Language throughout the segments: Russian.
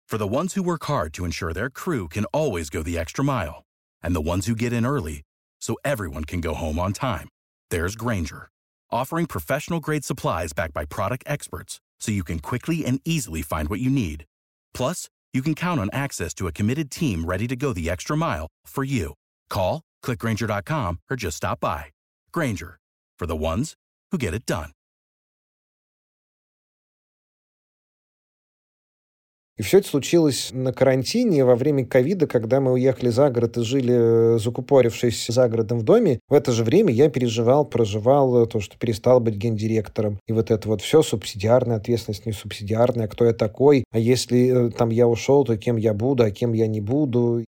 For the ones who work hard to ensure their crew can always go the extra mile, and the ones who get in early so everyone can go home on time, there's Grainger, offering professional-grade supplies backed by product experts so you can quickly and easily find what you need. Plus, you can count on access to a committed team ready to go the extra mile for you. Call, click Grainger.com, or just stop by. Grainger, for the ones who get it done. И все это случилось на карантине во время ковида, когда мы уехали за город и жили, закупорившись за городом в доме. В это же время я проживал то, что перестал быть гендиректором. И вот это вот все субсидиарная ответственность, не субсидиарная, кто я такой. А если там я ушел, то кем я буду, а кем я не буду.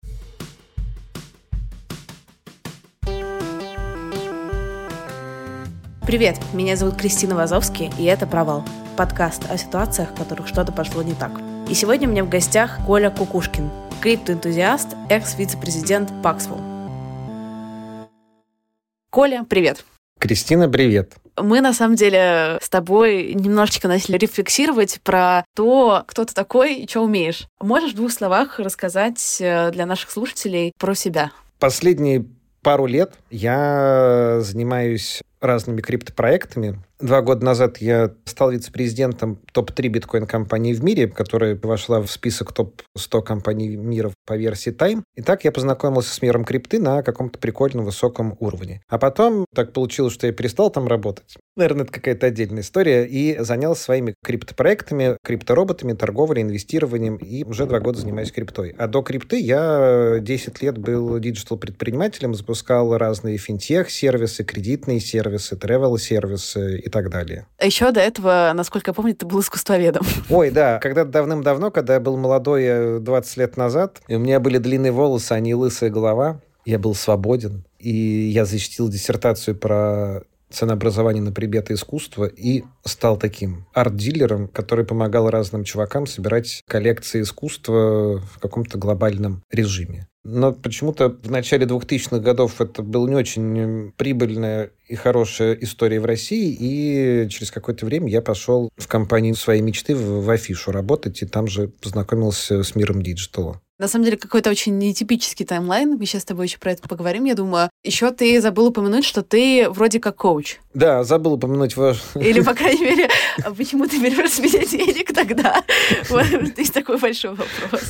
Привет, меня зовут Кристина Вазовский, и это «Провал» – подкаст о ситуациях, в которых что-то пошло не так. И сегодня у меня в гостях Коля Кукушкин, криптоэнтузиаст, экс-вице-президент Paxful. Коля, привет. Кристина, привет. Мы, на самом деле, с тобой немножечко начали рефлексировать про то, кто ты такой и что умеешь. Можешь в 2 словах рассказать для наших слушателей про себя? Последние пару лет я занимаюсь разными криптопроектами. 2 года назад я стал вице-президентом топ-3 биткоин-компании в мире, которая вошла в список топ-100 компаний мира по версии Time. И так я познакомился с миром крипты на каком-то прикольном высоком уровне. А потом так получилось, что я перестал там работать. Наверное, это какая-то отдельная история. И занялся своими криптопроектами, криптороботами, торговлей, инвестированием. И уже 2 года занимаюсь криптой. А до крипты я 10 лет был диджитал-предпринимателем, запускал разные финтех-сервисы, кредитные сервисы, тревел-сервисы и так далее. А еще до этого, насколько я помню, ты был искусствоведом. Ой, да. Когда-то давным-давно, когда я был молодой, 20 лет назад, и у меня были длинные волосы, а не лысая голова, я был свободен, и я защитил диссертацию про ценообразование на предметы искусства и стал таким арт-дилером, который помогал разным чувакам собирать коллекции искусства в каком-то глобальном режиме. Но почему-то в начале 2000-х годов это была не очень прибыльная и хорошая история в России, и через какое-то время я пошел в компанию своей мечты в Афишу работать, и там же познакомился с миром диджитала. На самом деле, какой-то очень нетипический таймлайн. Мы сейчас с тобой еще про это поговорим, я думаю. Еще ты забыл упомянуть, что ты вроде как коуч. Да, забыл упомянуть ваш... Или, по крайней мере, почему ты берешь с меня денег тогда? Вот здесь такой большой вопрос.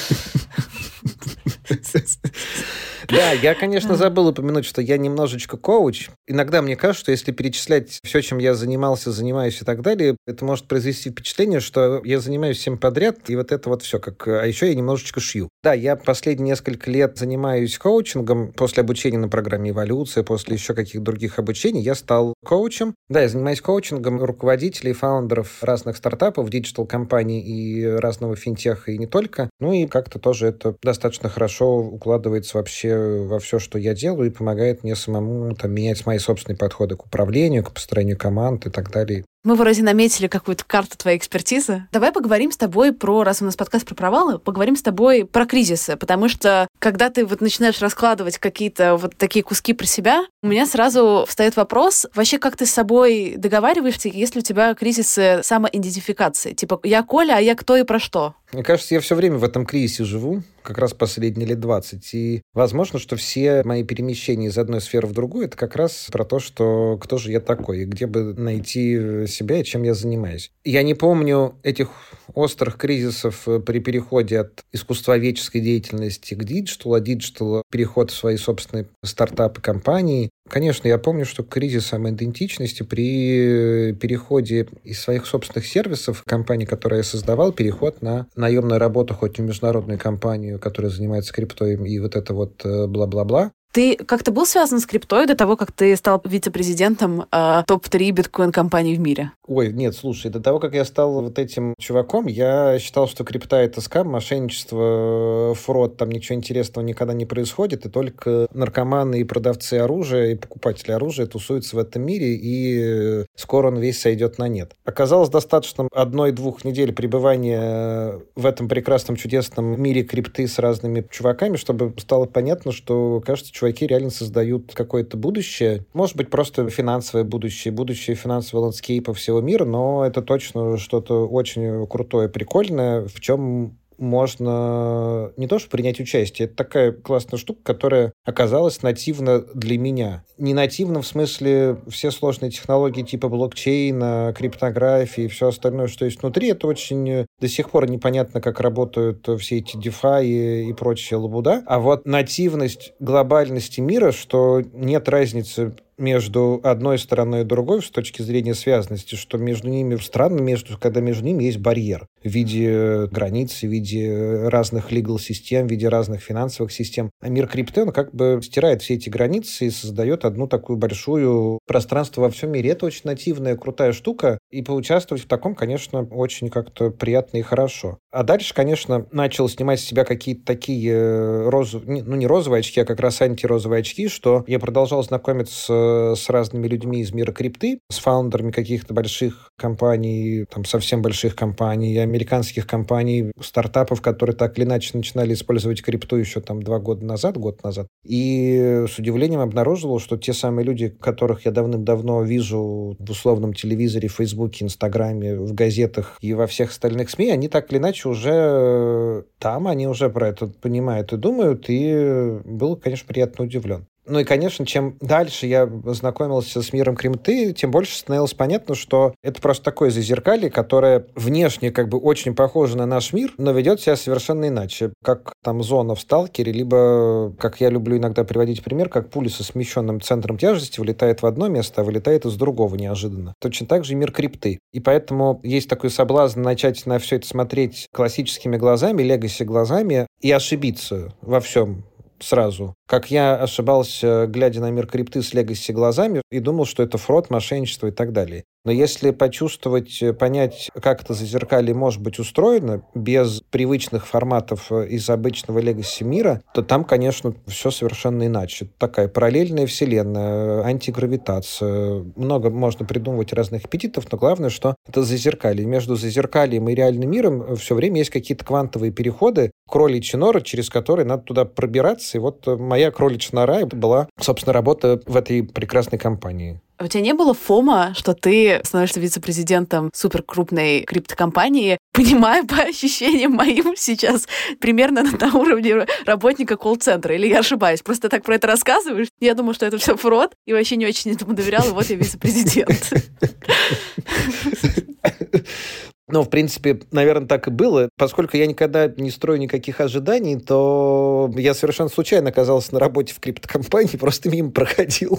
Да, я, конечно, забыл упомянуть, что я немножечко коуч. Иногда мне кажется, что если перечислять все, чем я занимаюсь и так далее, это может произвести впечатление, что я занимаюсь всем подряд, и вот это вот все. А еще я немножечко шью. Да, я последние несколько лет занимаюсь коучингом. После обучения на программе «Эволюция», после еще каких-то других обучений я стал коучем. Да, я занимаюсь коучингом руководителей, фаундеров разных стартапов, диджитал-компаний и разного финтеха, и не только. Ну и как-то тоже это достаточно хорошо укладывается вообще во все, что я делаю, и помогает мне самому менять мои собственные подходы к управлению, к построению команд и так далее. Мы вроде наметили какую-то карту твоей экспертизы. Давай поговорим с тобой раз у нас подкаст про провалы, поговорим с тобой про кризисы, потому что когда ты начинаешь раскладывать какие-то такие куски про себя, у меня сразу встает вопрос, вообще как ты с собой договариваешься, если у тебя кризисы самоидентификации? Типа, я Коля, а я кто и про что? Мне кажется, я все время в этом кризисе живу, как раз последние лет 20. И возможно, что все мои перемещения из одной сферы в другую, это как раз про то, что кто же я такой, и где бы найти себя и чем я занимаюсь. Я не помню этих острых кризисов при переходе от искусствоведческой деятельности к диджиталу, а диджитал переход в свои собственные стартапы, компании. Конечно, я помню, что кризис самоидентичности при переходе из своих собственных сервисов компании, которые я создавал, переход на наемную работу хоть в международную компанию, которая занимается криптой, и вот это вот бла-бла-бла. Ты как-то был связан с криптой до того, как ты стал вице-президентом топ-3 биткоин-компаний в мире? Ой, нет, слушай, до того, как я стал вот этим чуваком, я считал, что крипта — это скам, мошенничество, фрод, там ничего интересного никогда не происходит, и только наркоманы и продавцы оружия, и покупатели оружия тусуются в этом мире, и скоро он весь сойдет на нет. Оказалось достаточно 1-2 недель пребывания в этом прекрасном, чудесном мире крипты с разными чуваками, чтобы стало понятно, что, кажется, чуваки реально создают какое-то будущее. Может быть, просто финансовое будущее финансового ландскейпа всего мира, но это точно что-то очень крутое, прикольное, в чем можно не то что принять участие, это такая классная штука, которая оказалась нативна для меня. Не нативно в смысле все сложные технологии типа блокчейна, криптографии и все остальное, что есть внутри, это очень до сих пор непонятно, как работают все эти DeFi и прочая лабуда. А вот нативность глобальности мира, что нет разницы между одной стороной и другой с точки зрения связанности, что между ними странно, когда между ними есть барьер в виде границ, в виде разных legal-систем, в виде разных финансовых систем. А мир крипты, он как бы стирает все эти границы и создает одну такую большую пространство во всем мире. Это очень нативная, крутая штука, и поучаствовать в таком, конечно, очень как-то приятно и хорошо. А дальше, конечно, начал снимать с себя какие-то такие не розовые очки, а как раз антирозовые очки, что я продолжал знакомиться с разными людьми из мира крипты, с фаундерами каких-то больших компаний, там совсем больших компаний, американских компаний, стартапов, которые так или иначе начинали использовать крипту еще там год назад. И с удивлением обнаружил, что те самые люди, которых я давным-давно вижу в условном телевизоре, в Фейсбуке, Инстаграме, в газетах и во всех остальных СМИ, они так или иначе уже там, они уже про это понимают и думают, и был, конечно, приятно удивлен. Ну и, конечно, чем дальше я знакомился с миром крипты, тем больше становилось понятно, что это просто такое зазеркалье, которое внешне как бы очень похоже на наш мир, но ведет себя совершенно иначе. Как там зона в Сталкере, либо, как я люблю иногда приводить пример, как пуля со смещенным центром тяжести вылетает в одно место, а вылетает из другого неожиданно. Точно так же и мир крипты. И поэтому есть такой соблазн начать на все это смотреть классическими глазами, легаси глазами и ошибиться во всем сразу. Как я ошибался, глядя на мир крипты с легаси глазами, и думал, что это фрод, мошенничество и так далее. Но если почувствовать, понять, как это зазеркалье может быть устроено, без привычных форматов из обычного легаси мира, то там, конечно, все совершенно иначе. Такая параллельная вселенная, антигравитация. Много можно придумывать разных эпитетов, но главное, что это зазеркалье. Между зазеркальем и реальным миром все время есть какие-то квантовые переходы, кроличья нора, через которые надо туда пробираться. И вот моя кроличья нора была, собственно, работа в этой прекрасной компании. У тебя не было фома, что ты становишься вице-президентом суперкрупной криптокомпании, понимая по ощущениям моим сейчас примерно на уровне работника колл-центра? Или я ошибаюсь? Просто так про это рассказываешь. Я думаю, что это все фрод, и вообще не очень этому доверяла, и вот я вице-президент. Ну, в принципе, наверное, так и было. Поскольку я никогда не строю никаких ожиданий, то я совершенно случайно оказался на работе в криптокомпании, просто мимо проходил.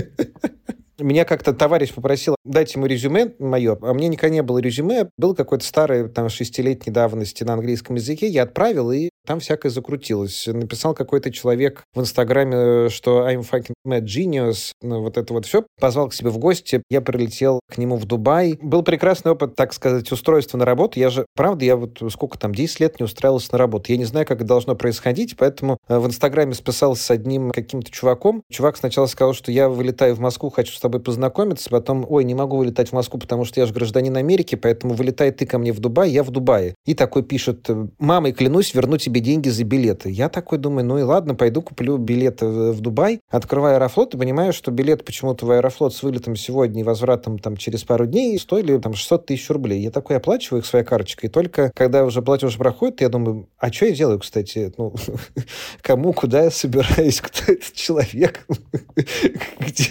Меня как-то товарищ попросил дать ему резюме мое, а мне никогда не было резюме. Был какой-то старый, там, 6-летней давности на английском языке. Я отправил, и там всякое закрутилось. Написал какой-то человек в Инстаграме, что I'm fucking mad genius, ну, вот это вот все. Позвал к себе в гости. Я прилетел к нему в Дубай. Был прекрасный опыт, так сказать, устройства на работу. Я вот сколько там, 10 лет не устраивался на работу. Я не знаю, как это должно происходить, поэтому в Инстаграме списался с одним каким-то чуваком. Чувак сначала сказал, что я вылетаю в Москву, хочу с тобой познакомиться, потом, не могу вылетать в Москву, потому что я же гражданин Америки, поэтому вылетай ты ко мне в Дубай, я в Дубае. И такой пишет: мамой клянусь, верну тебе деньги за билеты. Я такой думаю, ну и ладно, пойду куплю билеты в Дубай. Открываю Аэрофлот и понимаю, что билет почему-то в Аэрофлот с вылетом сегодня и возвратом там через пару дней стоили там 600 тысяч рублей. Я такой оплачиваю их своей карточкой. И только когда уже платеж проходит, я думаю, а что я делаю, кстати? Ну, кому, куда я собираюсь, кто этот человек? Где?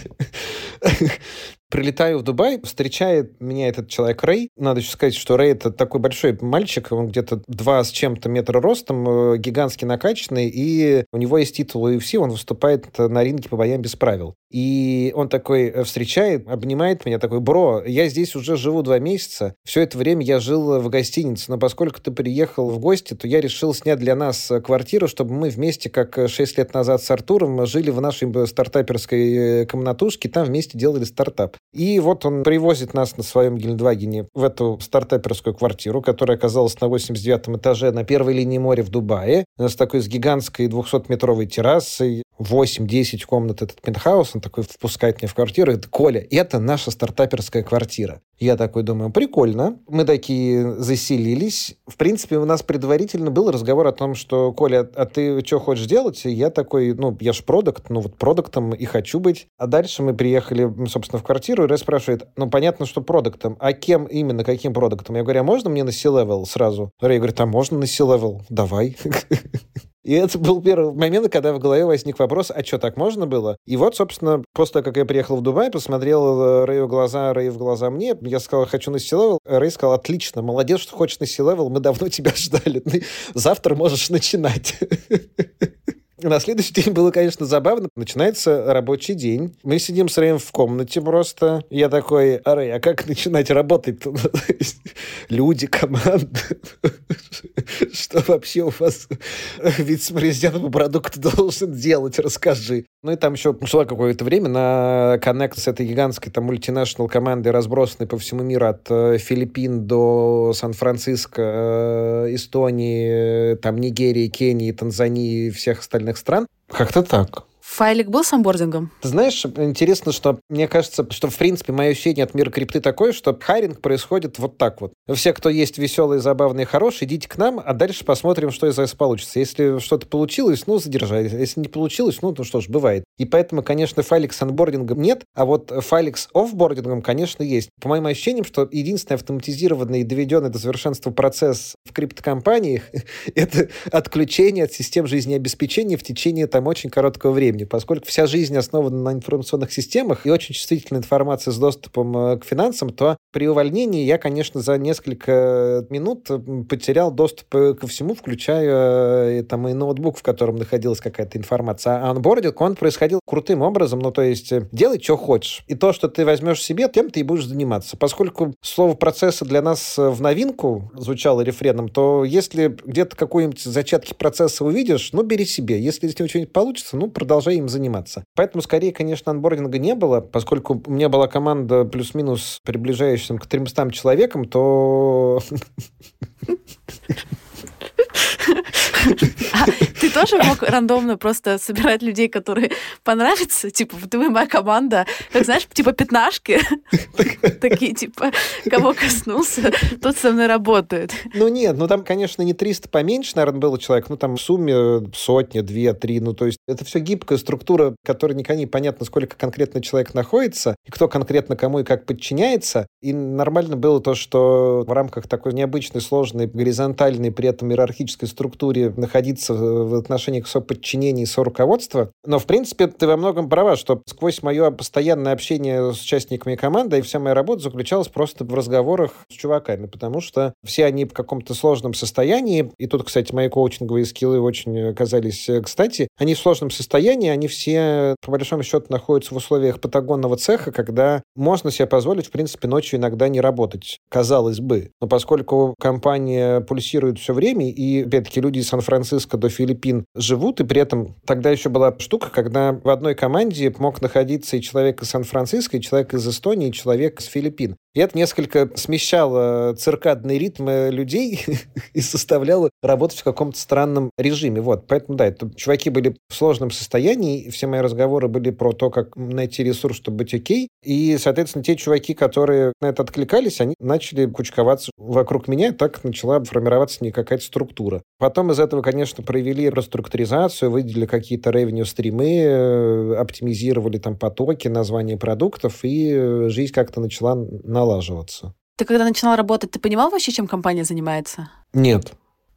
Прилетаю в Дубай, встречает меня этот человек Рэй. Надо еще сказать, что Рэй — это такой большой мальчик, он где-то 2 с чем-то метра ростом, гигантски накачанный, и у него есть титул UFC, он выступает на ринге по боям без правил. И он такой встречает, обнимает меня, такой: бро, я здесь уже живу 2 месяца, все это время я жил в гостинице, но поскольку ты приехал в гости, то я решил снять для нас квартиру, чтобы мы вместе, как 6 лет назад с Артуром, жили в нашей стартаперской комнатушке, там вместе делали стартап. И вот он привозит нас на своем Гелендвагене в эту стартаперскую квартиру, которая оказалась на 89-м этаже на первой линии моря в Дубае, с такой с гигантской 200-метровой террасой, 8-10 комнат этот пентхаус. Он такой впускает меня в квартиру и говорит: Коля, это наша стартаперская квартира. Я такой думаю, прикольно. Мы такие заселились. В принципе, у нас предварительно был разговор о том, что, Коля, а ты что хочешь делать? И я такой, я ж продакт, вот продактом и хочу быть. А дальше мы приехали, собственно, в квартиру, и Рэй спрашивает, понятно, что продактом. А кем именно, каким продактом? Я говорю, а можно мне на C-level сразу? Рэй говорит, а можно на C-level? Давай. И это был первый момент, когда в голове возник вопрос, а что, так можно было? И вот, собственно, после того, как я приехал в Дубай, посмотрел Рэю в глаза, Рэй в глаза мне, я сказал, хочу на C-level. Рэй сказал, отлично, молодец, что хочешь на C-level, мы давно тебя ждали. Завтра можешь начинать. На следующий день было, конечно, забавно. Начинается рабочий день. Мы сидим с Рэем в комнате просто. Я такой, Рэй, а как начинать работать-то? Люди, команда. Что вообще у вас вице-президент по продукту должен делать? Расскажи. И там еще шло какое-то время на коннект с этой гигантской там мультинашнл командой, разбросанной по всему миру от Филиппин до Сан-Франциско, Эстонии, там Нигерии, Кении, Танзании и всех остальных стран. Как-то так. Файлик был с онбордингом? Ты знаешь, интересно, что мне кажется, что, в принципе, мое ощущение от мира крипты такое, что хайринг происходит вот так вот. Все, кто есть веселые, забавные, хорошие, идите к нам, а дальше посмотрим, что из этого получится. Если что-то получилось, задержались. Если не получилось, что ж, бывает. И поэтому, конечно, файлик с онбордингом нет, а вот файлик с офбордингом, конечно, есть. По моим ощущениям, что единственный автоматизированный и доведенный до совершенства процесс в криптокомпаниях — это отключение от систем жизнеобеспечения в течение очень короткого времени. Поскольку вся жизнь основана на информационных системах и очень чувствительная информация с доступом к финансам, то при увольнении я, конечно, за несколько минут потерял доступ ко всему, включая и ноутбук, в котором находилась какая-то информация. А онбординг, он происходил крутым образом, то есть делай, что хочешь. И то, что ты возьмешь себе, тем ты и будешь заниматься. Поскольку слово «процессы» для нас в новинку звучало рефреном, то если где-то какие-нибудь зачатки процесса увидишь, бери себе. Если из него что-нибудь получится, продолжай им заниматься. Поэтому, скорее, конечно, онбординга не было, поскольку у меня была команда плюс-минус приближающаяся к 300 человекам, то... Ты тоже мог рандомно просто собирать людей, которые понравятся? Ты моя команда, как, знаешь, пятнашки. Такие, кого коснулся, тот со мной работает. Нет, там, конечно, не 300, поменьше, наверное, было человек, там в сумме сотни, 2-3, то есть это все гибкая структура, которая никогда не понятно, сколько конкретно человек находится, и кто конкретно кому и как подчиняется. И нормально было то, что в рамках такой необычной, сложной, горизонтальной, при этом иерархической структуре находиться в отношениях соподчинения и соруководства. Но, в принципе, ты во многом права, что сквозь мое постоянное общение с участниками команды и вся моя работа заключалась просто в разговорах с чуваками, потому что все они в каком-то сложном состоянии, и тут, кстати, мои коучинговые скиллы очень оказались кстати, они в сложном состоянии, они все, по большому счету, находятся в условиях патагонного цеха, когда можно себе позволить, в принципе, ночью иногда не работать, казалось бы. Но поскольку компания пульсирует все время, и, опять-таки, люди из Сан-Франциско до Филиппин живут, и при этом тогда еще была штука, когда в одной команде мог находиться и человек из Сан-Франциско, и человек из Эстонии, и человек из Филиппин. И это несколько смещало циркадные ритмы людей и заставляло работать в каком-то странном режиме. Поэтому, это чуваки были в сложном состоянии, и все мои разговоры были про то, как найти ресурс, чтобы быть окей. И, соответственно, те чуваки, которые на это откликались, они начали кучковаться вокруг меня, и так начала формироваться какая-то структура. Потом из этого, конечно, провели реструктуризацию, выделили какие-то ревеню-стримы, оптимизировали потоки, названия продуктов, и жизнь как-то начала налаживаться. Ты когда начинал работать, ты понимал вообще, чем компания занимается? Нет.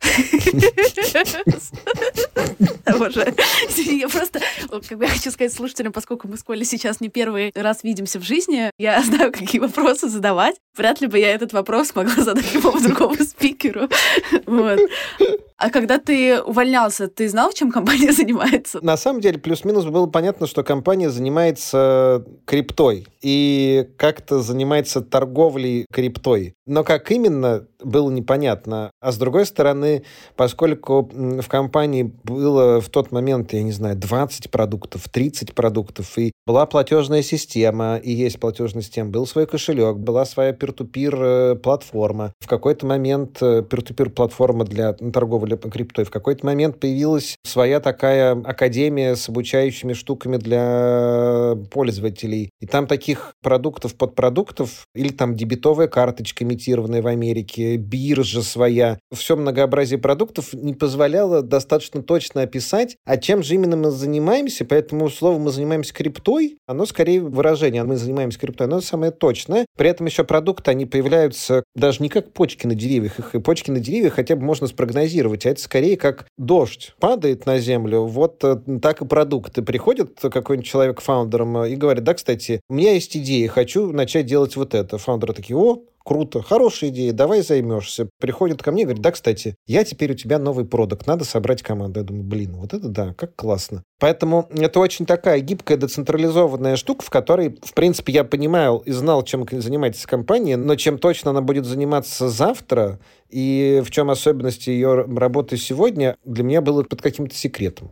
Боже, я просто, я хочу сказать слушателям, поскольку мы с Колей сейчас не первый раз видимся в жизни, я знаю, какие вопросы задавать. Вряд ли бы я этот вопрос смогла задать любому другому спикеру. А когда ты увольнялся, ты знал, чем компания занимается? На самом деле, плюс-минус было понятно, что компания занимается криптой и как-то занимается торговлей криптой. Но как именно, было непонятно. А с другой стороны, поскольку в компании было было в тот момент, я не знаю, 20 продуктов, 30 продуктов, и была платежная система, и есть платежная система, был свой кошелек, была своя peer-to-peer платформа. В какой-то момент peer-to-peer платформа для торговли криптой, в какой-то момент появилась своя такая академия с обучающими штуками для пользователей. И там таких продуктов, подпродуктов, или там дебетовая карточка, имитированная в Америке, биржа своя. Все многообразие продуктов не позволяло достаточно точно описать, а чем же именно мы занимаемся. Поэтому слово «мы занимаемся криптой», оно скорее выражение «мы занимаемся криптой», оно самое точное. При этом еще продукты, они появляются даже не как почки на деревьях. Их и почки на деревьях хотя бы можно спрогнозировать, а это скорее как дождь падает на землю. Вот так и продукты. Приходит какой-нибудь человек фаундером и говорит: да, кстати, у меня есть идея, хочу начать делать вот это. Фаундеры такие: о, круто, хорошая идея, давай займешься. Приходит ко мне и говорит: да, кстати, я теперь у тебя новый продукт, надо собрать команду. Я думаю: блин, вот это да, как классно. Поэтому это очень такая гибкая, децентрализованная штука, в которой, в принципе, я понимал и знал, чем занимается компания, но чем точно она будет заниматься завтра и в чем особенности ее работы сегодня, для меня было под каким-то секретом.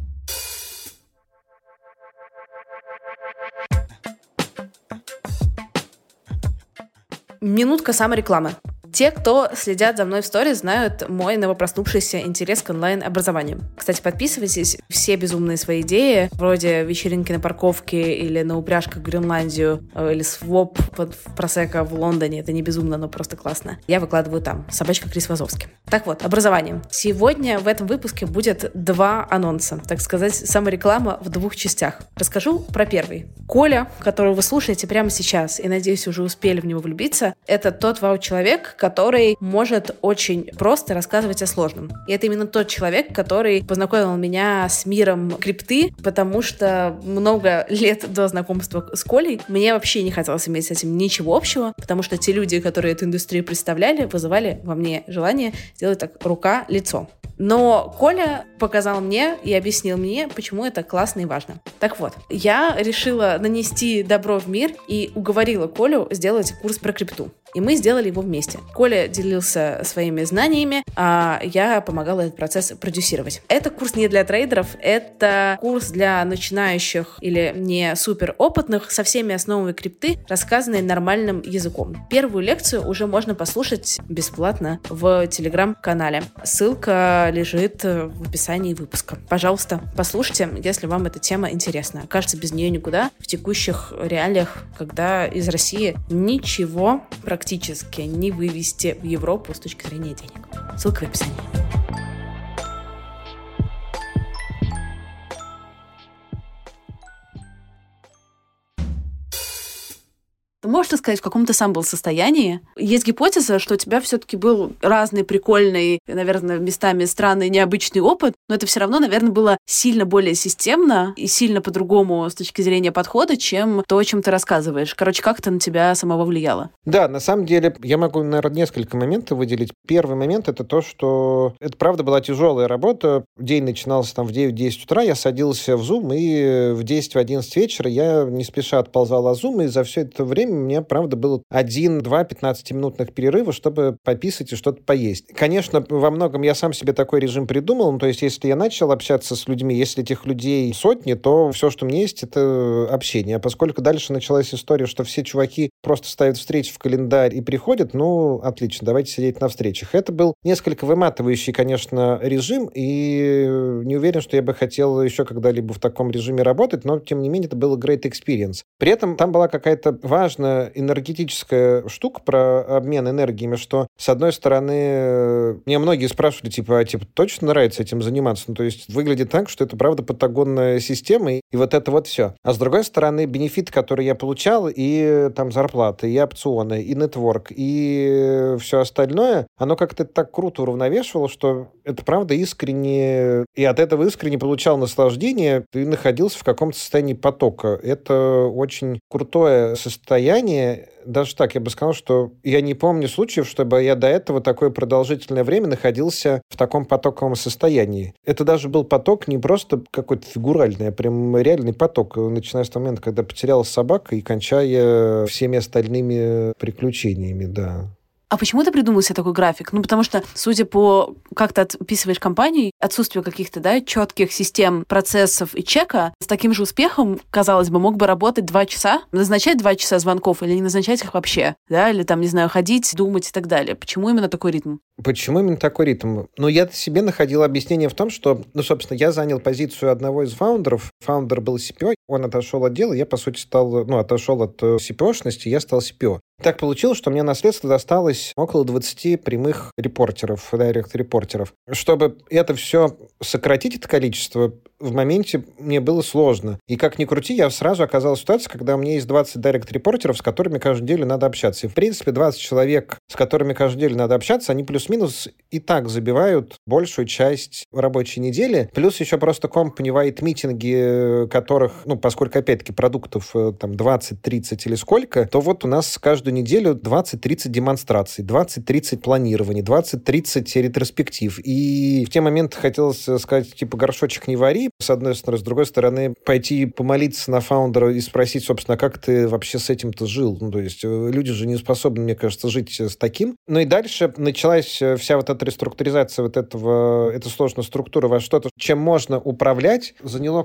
Минутка саморекламы. Те, кто следят за мной в сторис, знают мой новопроснувшийся интерес к онлайн-образованию. Кстати, подписывайтесь. Все безумные свои идеи, вроде вечеринки на парковке или на упряжках в Гренландию, или своп под просека в Лондоне. Это не безумно, но просто классно. Я выкладываю там. Собачка Крис Вазовский. Так вот, образование. Сегодня в этом выпуске будет 2 анонса. Так сказать, самореклама в 2 частях. Расскажу про первый. Коля, которого вы слушаете прямо сейчас, и, надеюсь, уже успели в него влюбиться, это тот вау-человек, который может очень просто рассказывать о сложном. И это именно тот человек, который познакомил меня с миром крипты, потому что много лет до знакомства с Колей мне вообще не хотелось иметь с этим ничего общего, потому что те люди, которые эту индустрию представляли, вызывали во мне желание сделать так рука-лицо. Но Коля показал мне и объяснил мне, почему это классно и важно. Так вот, я решила нанести добро в мир и уговорила Колю сделать курс про крипту. И мы сделали его вместе. Коля делился своими знаниями, а я помогала этот процесс продюсировать. Это курс не для трейдеров, это курс для начинающих или не супер опытных со всеми основами крипты, рассказанный нормальным языком. Первую лекцию уже можно послушать бесплатно в телеграм-канале. Ссылка лежит в описании выпуска. Пожалуйста, послушайте, если вам эта тема интересна. Кажется, без нее никуда в текущих реалиях, когда из России ничего практически не вывести в Европу с точки зрения денег. Ссылка в описании. Можешь рассказать, в каком ты сам был состоянии? Есть гипотеза, что у тебя все-таки был разный, прикольный, наверное, местами странный, необычный опыт, но это все равно, наверное, было сильно более системно и сильно по-другому с точки зрения подхода, чем то, о чем ты рассказываешь. Короче, как это на тебя самого влияло? Да, на самом деле, я могу, наверное, несколько моментов выделить. Первый момент — это то, что это, правда, была тяжелая работа. День начинался там в 9-10 утра, я садился в Zoom, и в 10-11 вечера я не спеша отползал от Zoom, и за все это время у меня, правда, было 1-2 15-минутных перерыва, чтобы пописать и что-то поесть. Конечно, во многом я сам себе такой режим придумал. Ну, то есть, если я начал общаться с людьми, если этих людей сотни, то все, что у меня есть, это общение. А поскольку дальше началась история, что все чуваки просто ставят встречи в календарь и приходят, ну, отлично, давайте сидеть на встречах. Это был несколько выматывающий, конечно, режим, и не уверен, что я бы хотел еще когда-либо в таком режиме работать, но, тем не менее, это был great experience. При этом там была какая-то важная энергетическая штука про обмен энергиями, что, с одной стороны, мне многие спрашивали, типа, точно нравится этим заниматься? Ну, то есть выглядит так, что это, правда, патагонная система, и вот это вот все. А с другой стороны, бенефиты, которые я получал, и там зарплаты, и опционы, и нетворк, и все остальное, оно как-то так круто уравновешивало, что это, правда, искренне, и от этого искренне получал наслаждение, ты находился в каком-то состоянии потока. Это очень крутое состояние. Даже так, я бы сказал, что я не помню случаев, чтобы я до этого такое продолжительное время находился в таком потоковом состоянии. Это даже был поток не просто какой-то фигуральный, а прям реальный поток, начиная с того момента, когда потерялась собака и кончая всеми остальными приключениями, да. А почему ты придумал себе такой график? Ну, потому что, судя по, как ты описываешь компанию, отсутствие каких-то, четких систем, процессов и чека, с таким же успехом, казалось бы, мог бы работать 2 часа, назначать 2 часа звонков или не назначать их вообще, или там, не знаю, ходить, думать и так далее. Почему именно такой ритм? Почему именно такой ритм? Я себе находил объяснение в том, что, собственно, я занял позицию одного из фаундеров. Фаундер был CPO, он отошел от дела, я, по сути, отошел от CPO-шности, я стал CPO. Так получилось, что мне наследство досталось около 20 прямых репортеров, директ-репортеров. Чтобы это все сократить, это количество, в моменте мне было сложно. И как ни крути, я сразу оказался в ситуации, когда у меня есть 20 директ-репортеров, с которыми каждую неделю надо общаться. И, в принципе, 20 человек, с которыми каждую неделю надо общаться, они плюс-минус и так забивают большую часть рабочей недели. Плюс еще просто company-wide митинги, которых, поскольку, опять-таки, продуктов там 20-30 или сколько, то вот у нас каждую неделю 20-30 демонстраций, 20-30 планирований, 20-30 ретроспектив. И в те моменты хотелось сказать, горшочек не вари, с одной стороны. С другой стороны, пойти помолиться на фаундера и спросить, собственно, как ты вообще с этим-то жил? То есть люди же не способны, мне кажется, жить с таким. И дальше началась вся вот эта реструктуризация эта сложная структура во что-то, чем можно управлять. Заняло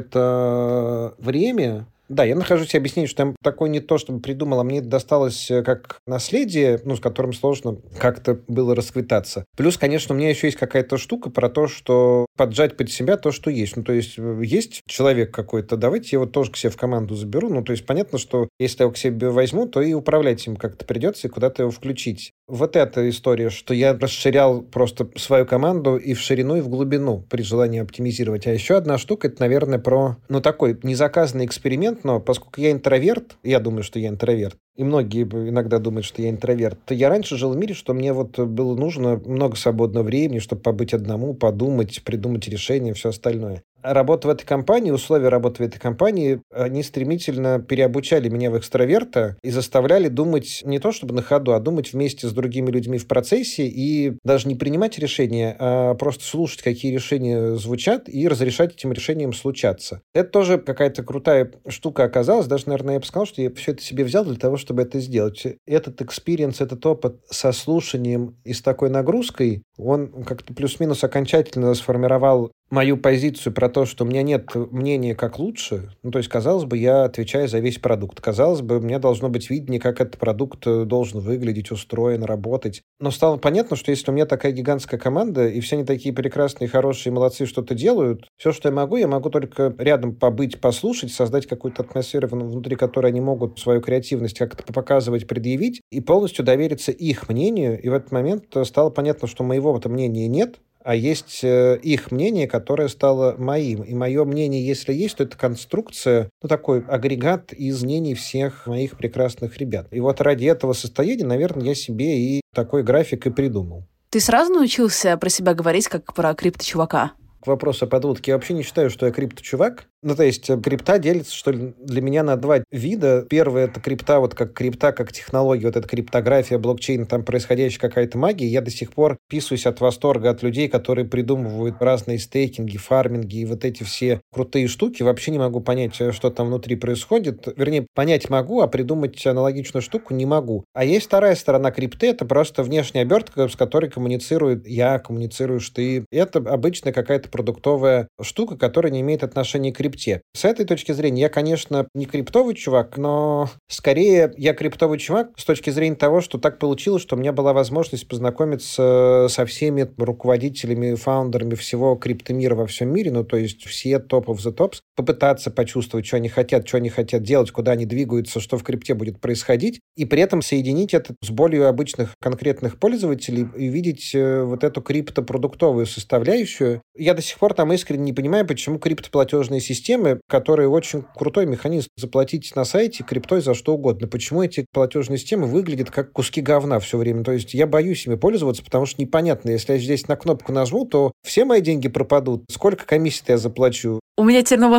какое-то время. Да, я нахожу себе объяснение, что я такое не то, чтобы придумал, а мне это досталось как наследие, с которым сложно как-то было расквитаться. Плюс, конечно, у меня еще есть какая-то штука про то, что поджать под себя то, что есть. То есть есть человек какой-то, давайте я его тоже к себе в команду заберу. То есть понятно, что если я его к себе возьму, то и управлять им как-то придется, и куда-то его включить. Вот эта история, что я расширял просто свою команду и в ширину, и в глубину при желании оптимизировать. А еще одна штука, это, наверное, про, такой незаказанный эксперимент, но поскольку я интроверт, я думаю, что я интроверт, и многие иногда думают, что я интроверт, то я раньше жил в мире, что мне было нужно много свободного времени, чтобы побыть одному, подумать, придумать решения, все остальное. Работа в этой компании, условия работы в этой компании, они стремительно переобучали меня в экстраверта и заставляли думать не то чтобы на ходу, а думать вместе с другими людьми в процессе и даже не принимать решения, а просто слушать, какие решения звучат, и разрешать этим решениям случаться. Это тоже какая-то крутая штука оказалась. Даже, наверное, я бы сказал, что я все это себе взял для того, чтобы это сделать. Этот экспириенс, этот опыт со слушанием и с такой нагрузкой, он как-то плюс-минус окончательно сформировал мою позицию про то, что у меня нет мнения, как лучше. То есть, казалось бы, я отвечаю за весь продукт. Казалось бы, у меня должно быть видение, как этот продукт должен выглядеть, устроен, работать. Но стало понятно, что если у меня такая гигантская команда, и все они такие прекрасные, хорошие, молодцы, что-то делают, все, что я могу только рядом побыть, послушать, создать какую-то атмосферу, внутри которой они могут свою креативность как-то показывать, предъявить, и полностью довериться их мнению. И в этот момент стало понятно, что моего мнения нет, а есть их мнение, которое стало моим. И мое мнение, если есть, то это конструкция, такой агрегат из мнений всех моих прекрасных ребят. И вот ради этого состояния, наверное, я себе и такой график и придумал. Ты сразу научился про себя говорить, как про крипто-чувака? К вопросу о подводке. Я вообще не считаю, что я крипто-чувак. То есть крипта делится, что ли, для меня на 2 вида. Первый — это крипта, как технология, эта криптография, блокчейн, там происходящая какая-то магия. Я до сих пор писаюсь от восторга от людей, которые придумывают разные стейкинги, фарминги и эти все крутые штуки. Вообще не могу понять, что там внутри происходит. Вернее, понять могу, а придумать аналогичную штуку не могу. А есть вторая сторона крипты, это просто внешняя обертка, с которой коммуницируешь ты. Это обычная какая-то продуктовая штука, которая не имеет отношения к крипте. С этой точки зрения я, конечно, не криптовый чувак, но скорее я криптовый чувак с точки зрения того, что так получилось, что у меня была возможность познакомиться со всеми руководителями, фаундерами всего криптомира во всем мире, то есть все топ of the tops, попытаться почувствовать, что они хотят делать, куда они двигаются, что в крипте будет происходить, и при этом соединить это с болью обычных конкретных пользователей и видеть эту криптопродуктовую составляющую. Я до сих пор там искренне не понимаю, почему криптоплатежные системы, которые очень крутой механизм заплатить на сайте криптой за что угодно. Почему эти платежные системы выглядят как куски говна все время? То есть я боюсь ими пользоваться, потому что непонятно, если я здесь на кнопку нажму, то все мои деньги пропадут. Сколько комиссий-то я заплачу? У меня теперь новая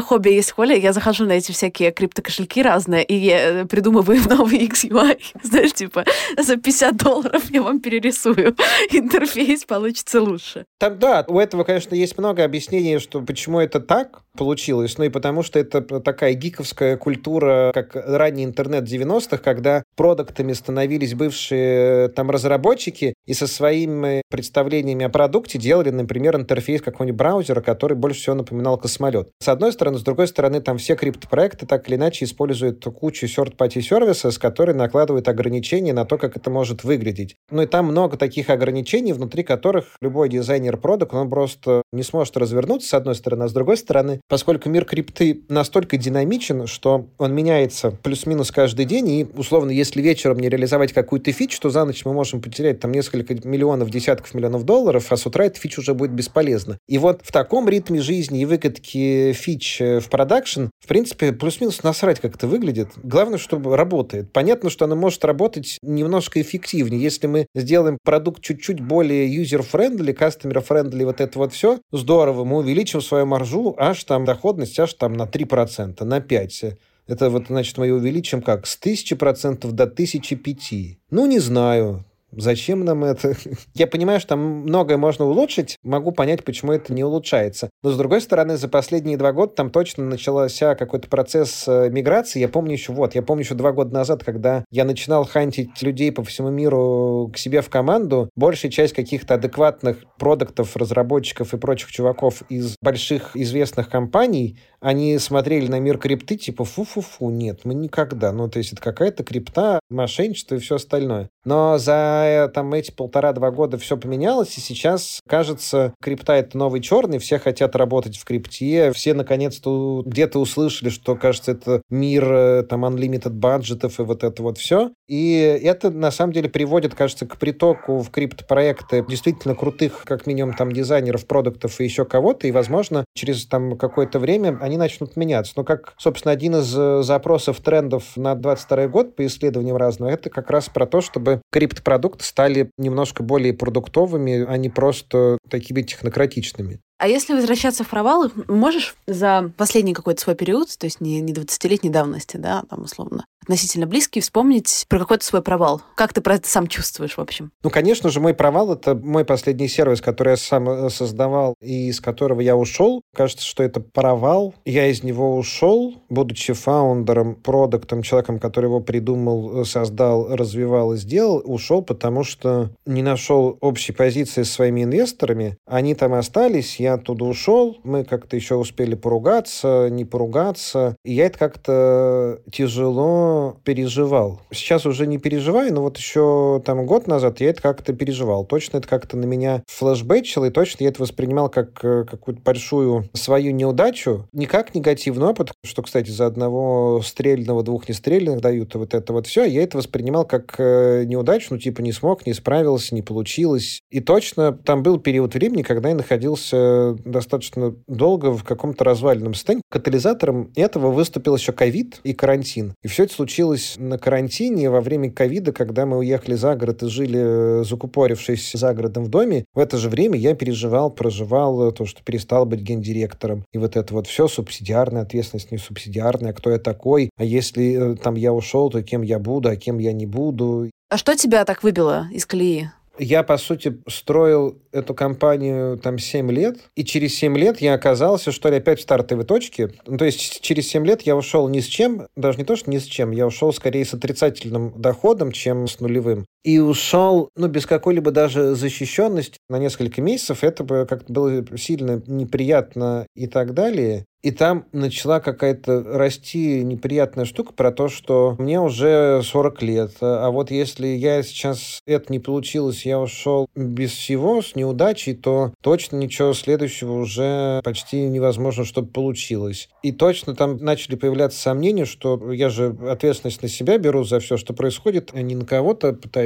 хобби есть, Коля. Я захожу на эти всякие криптокошельки разные, и я придумываю новый XUI. Знаешь, типа, за $50 я вам перерисую. Интерфейс получится лучше. Там, да, у этого, конечно, есть много объяснений, что почему это так получилось. Ну и потому что это такая гиковская культура, как ранний интернет 90-х, когда продуктами становились бывшие там разработчики и со своими представлениями о продукте делали, например, интерфейс какого-нибудь браузера, который больше всего напоминал космолет. С одной стороны. С другой стороны, там все криптопроекты так или иначе используют кучу third-party services, которые накладывают ограничения на то, как это может выглядеть. Ну и там много таких ограничений, внутри которых любой дизайнер продукт, он просто не сможет развернуться, с одной стороны, а с другой стороны, поскольку мир крипты настолько динамичен, что он меняется плюс-минус каждый день, и, условно, если вечером не реализовать какую-то фичу, то за ночь мы можем потерять там несколько миллионов, десятков миллионов долларов, а с утра эта фича уже будет бесполезна. И вот в таком ритме жизни и выкатки фич в продакшн, в принципе, плюс-минус насрать, как это выглядит. Главное, чтобы работает. Понятно, что она может работать немножко эффективнее. Если мы сделаем продукт чуть-чуть более user-friendly, customer-friendly, вот это вот все, здорово, мы увеличим свою маржу, аж там доходность, аж там на 3%, на 5%. Это вот, значит, мы ее увеличим как? С 1000% до 1005%. Ну, не знаю. Зачем нам это? Я понимаю, что там многое можно улучшить, могу понять, почему это не улучшается. Но, с другой стороны, за последние 2 года там точно начался какой-то процесс миграции. Я помню еще 2 года назад, когда я начинал хантить людей по всему миру к себе в команду, большая часть каких-то адекватных продуктов, разработчиков и прочих чуваков из больших известных компаний, они смотрели на мир крипты, типа, фу-фу-фу, нет, мы никогда. Ну, то есть это какая-то крипта, мошенничество и все остальное. Но за там эти 1,5-2 года все поменялось, и сейчас, кажется, крипта — это новый черный, все хотят работать в крипте, все наконец-то где-то услышали, что, кажется, это мир там unlimited баджетов и вот это вот все. И это, на самом деле, приводит, кажется, к притоку в криптопроекты действительно крутых, как минимум, там, дизайнеров, продуктов и еще кого-то, и, возможно, через там какое-то время они начнут меняться. Но как, собственно, один из запросов трендов на 22 год по исследованиям разным, это как раз про то, чтобы криптопродукты стали немножко более продуктовыми, а не просто такими технократичными. А если возвращаться в провалы, можешь за последний какой-то свой период, то есть не 20-летней давности, да, там условно, относительно близкий, вспомнить про какой-то свой провал? Как ты про это сам чувствуешь, в общем? Ну, конечно же, мой провал — это мой последний сервис, который я сам создавал и из которого я ушел. Кажется, что это провал. Я из него ушел, будучи фаундером, продуктом, человеком, который его придумал, создал, развивал и сделал, ушел, потому что не нашел общей позиции с своими инвесторами. Они там остались, я оттуда ушел, мы как-то еще успели поругаться, не поругаться, и я это как-то тяжело переживал. Сейчас уже не переживаю, но вот еще там год назад я это как-то переживал. Точно это как-то на меня флешбэчило, и точно я это воспринимал как какую-то большую свою неудачу, не как негативный опыт, что, кстати, за одного стрельного, 2 нестрельных дают, и вот это вот все. Я это воспринимал как неудачу, ну, типа, не смог, не справился, не получилось. И точно там был период времени, когда я находился достаточно долго в каком-то разваленном состоянии. Катализатором этого выступил еще ковид и карантин. И все это случилось на карантине во время ковида, когда мы уехали за город и жили, закупорившись за городом в доме. В это же время я проживал то, что перестал быть гендиректором. И вот это вот все, субсидиарная ответственность, не субсидиарная, кто я такой, а если там я ушел, то кем я буду, а кем я не буду. А что тебя так выбило из колеи? Я, по сути, строил эту компанию там 7 лет, и через 7 лет я оказался, что ли, опять в стартовой точке. Ну, то есть через 7 лет я ушел ни с чем, даже не то, что ни с чем, я ушел скорее с отрицательным доходом, чем с нулевым. И ушел, ну, без какой-либо даже защищенности на несколько месяцев. Это бы как-то было сильно неприятно и так далее. И там начала какая-то расти неприятная штука про то, что мне уже 40 лет. А вот если я сейчас это не получилось, я ушел без всего, с неудачей, то точно ничего следующего уже почти невозможно, чтобы получилось. И точно там начали появляться сомнения, что я же ответственность на себя беру за все, что происходит, а не на кого-то пытаюсь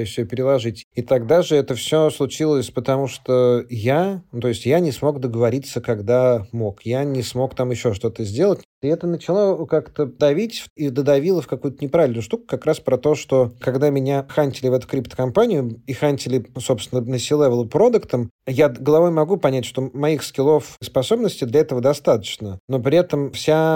все переложить. И тогда же это все случилось, потому что я не смог договориться, когда мог. Я не смог там еще что-то сделать. И это начало как-то давить и додавило в какую-то неправильную штуку, как раз про то, что когда меня хантили в эту криптокомпанию и хантили, собственно, на C-level продуктом, я головой могу понять, что моих скиллов и способностей для этого достаточно. Но при этом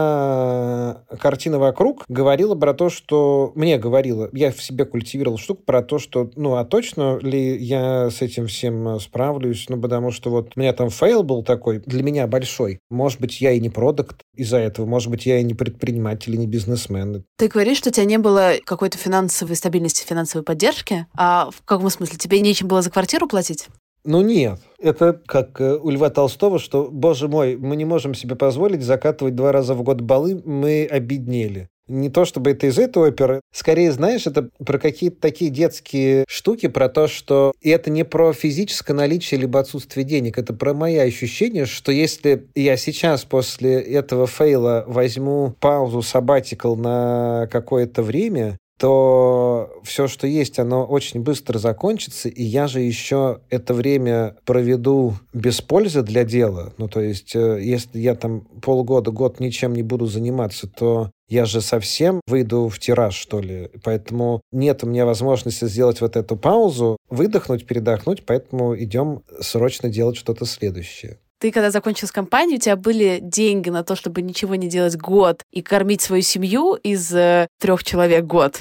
вся картина вокруг говорила про то, что... Мне говорила, я в себе культивировал штуку про то, что, а точно ли я с этим всем справлюсь? Потому что вот у меня там фейл был такой, для меня большой. Может быть, я и не продукт из-за этого. Может быть, я и не предприниматель, и не бизнесмен. Ты говоришь, что у тебя не было какой-то финансовой стабильности, финансовой поддержки. А в каком смысле? Тебе нечем было за квартиру платить? Нет. Это как у Льва Толстого, что, боже мой, мы не можем себе позволить закатывать 2 раза в год балы, мы обеднели. Не то чтобы это из этой оперы. Скорее, знаешь, это про какие-то такие детские штуки, про то, что... И это не про физическое наличие либо отсутствие денег. Это про мои ощущения, что если я сейчас после этого фейла возьму паузу, сабатикл на какое-то время, то все, что есть, оно очень быстро закончится, и я же еще это время проведу без пользы для дела. То есть, если я там полгода, год ничем не буду заниматься, то я же совсем выйду в тираж, что ли. Поэтому нет у меня возможности сделать вот эту паузу, выдохнуть, передохнуть, поэтому идем срочно делать что-то следующее. Ты, когда закончил с компанией, у тебя были деньги на то, чтобы ничего не делать год и кормить свою семью из 3 человек год?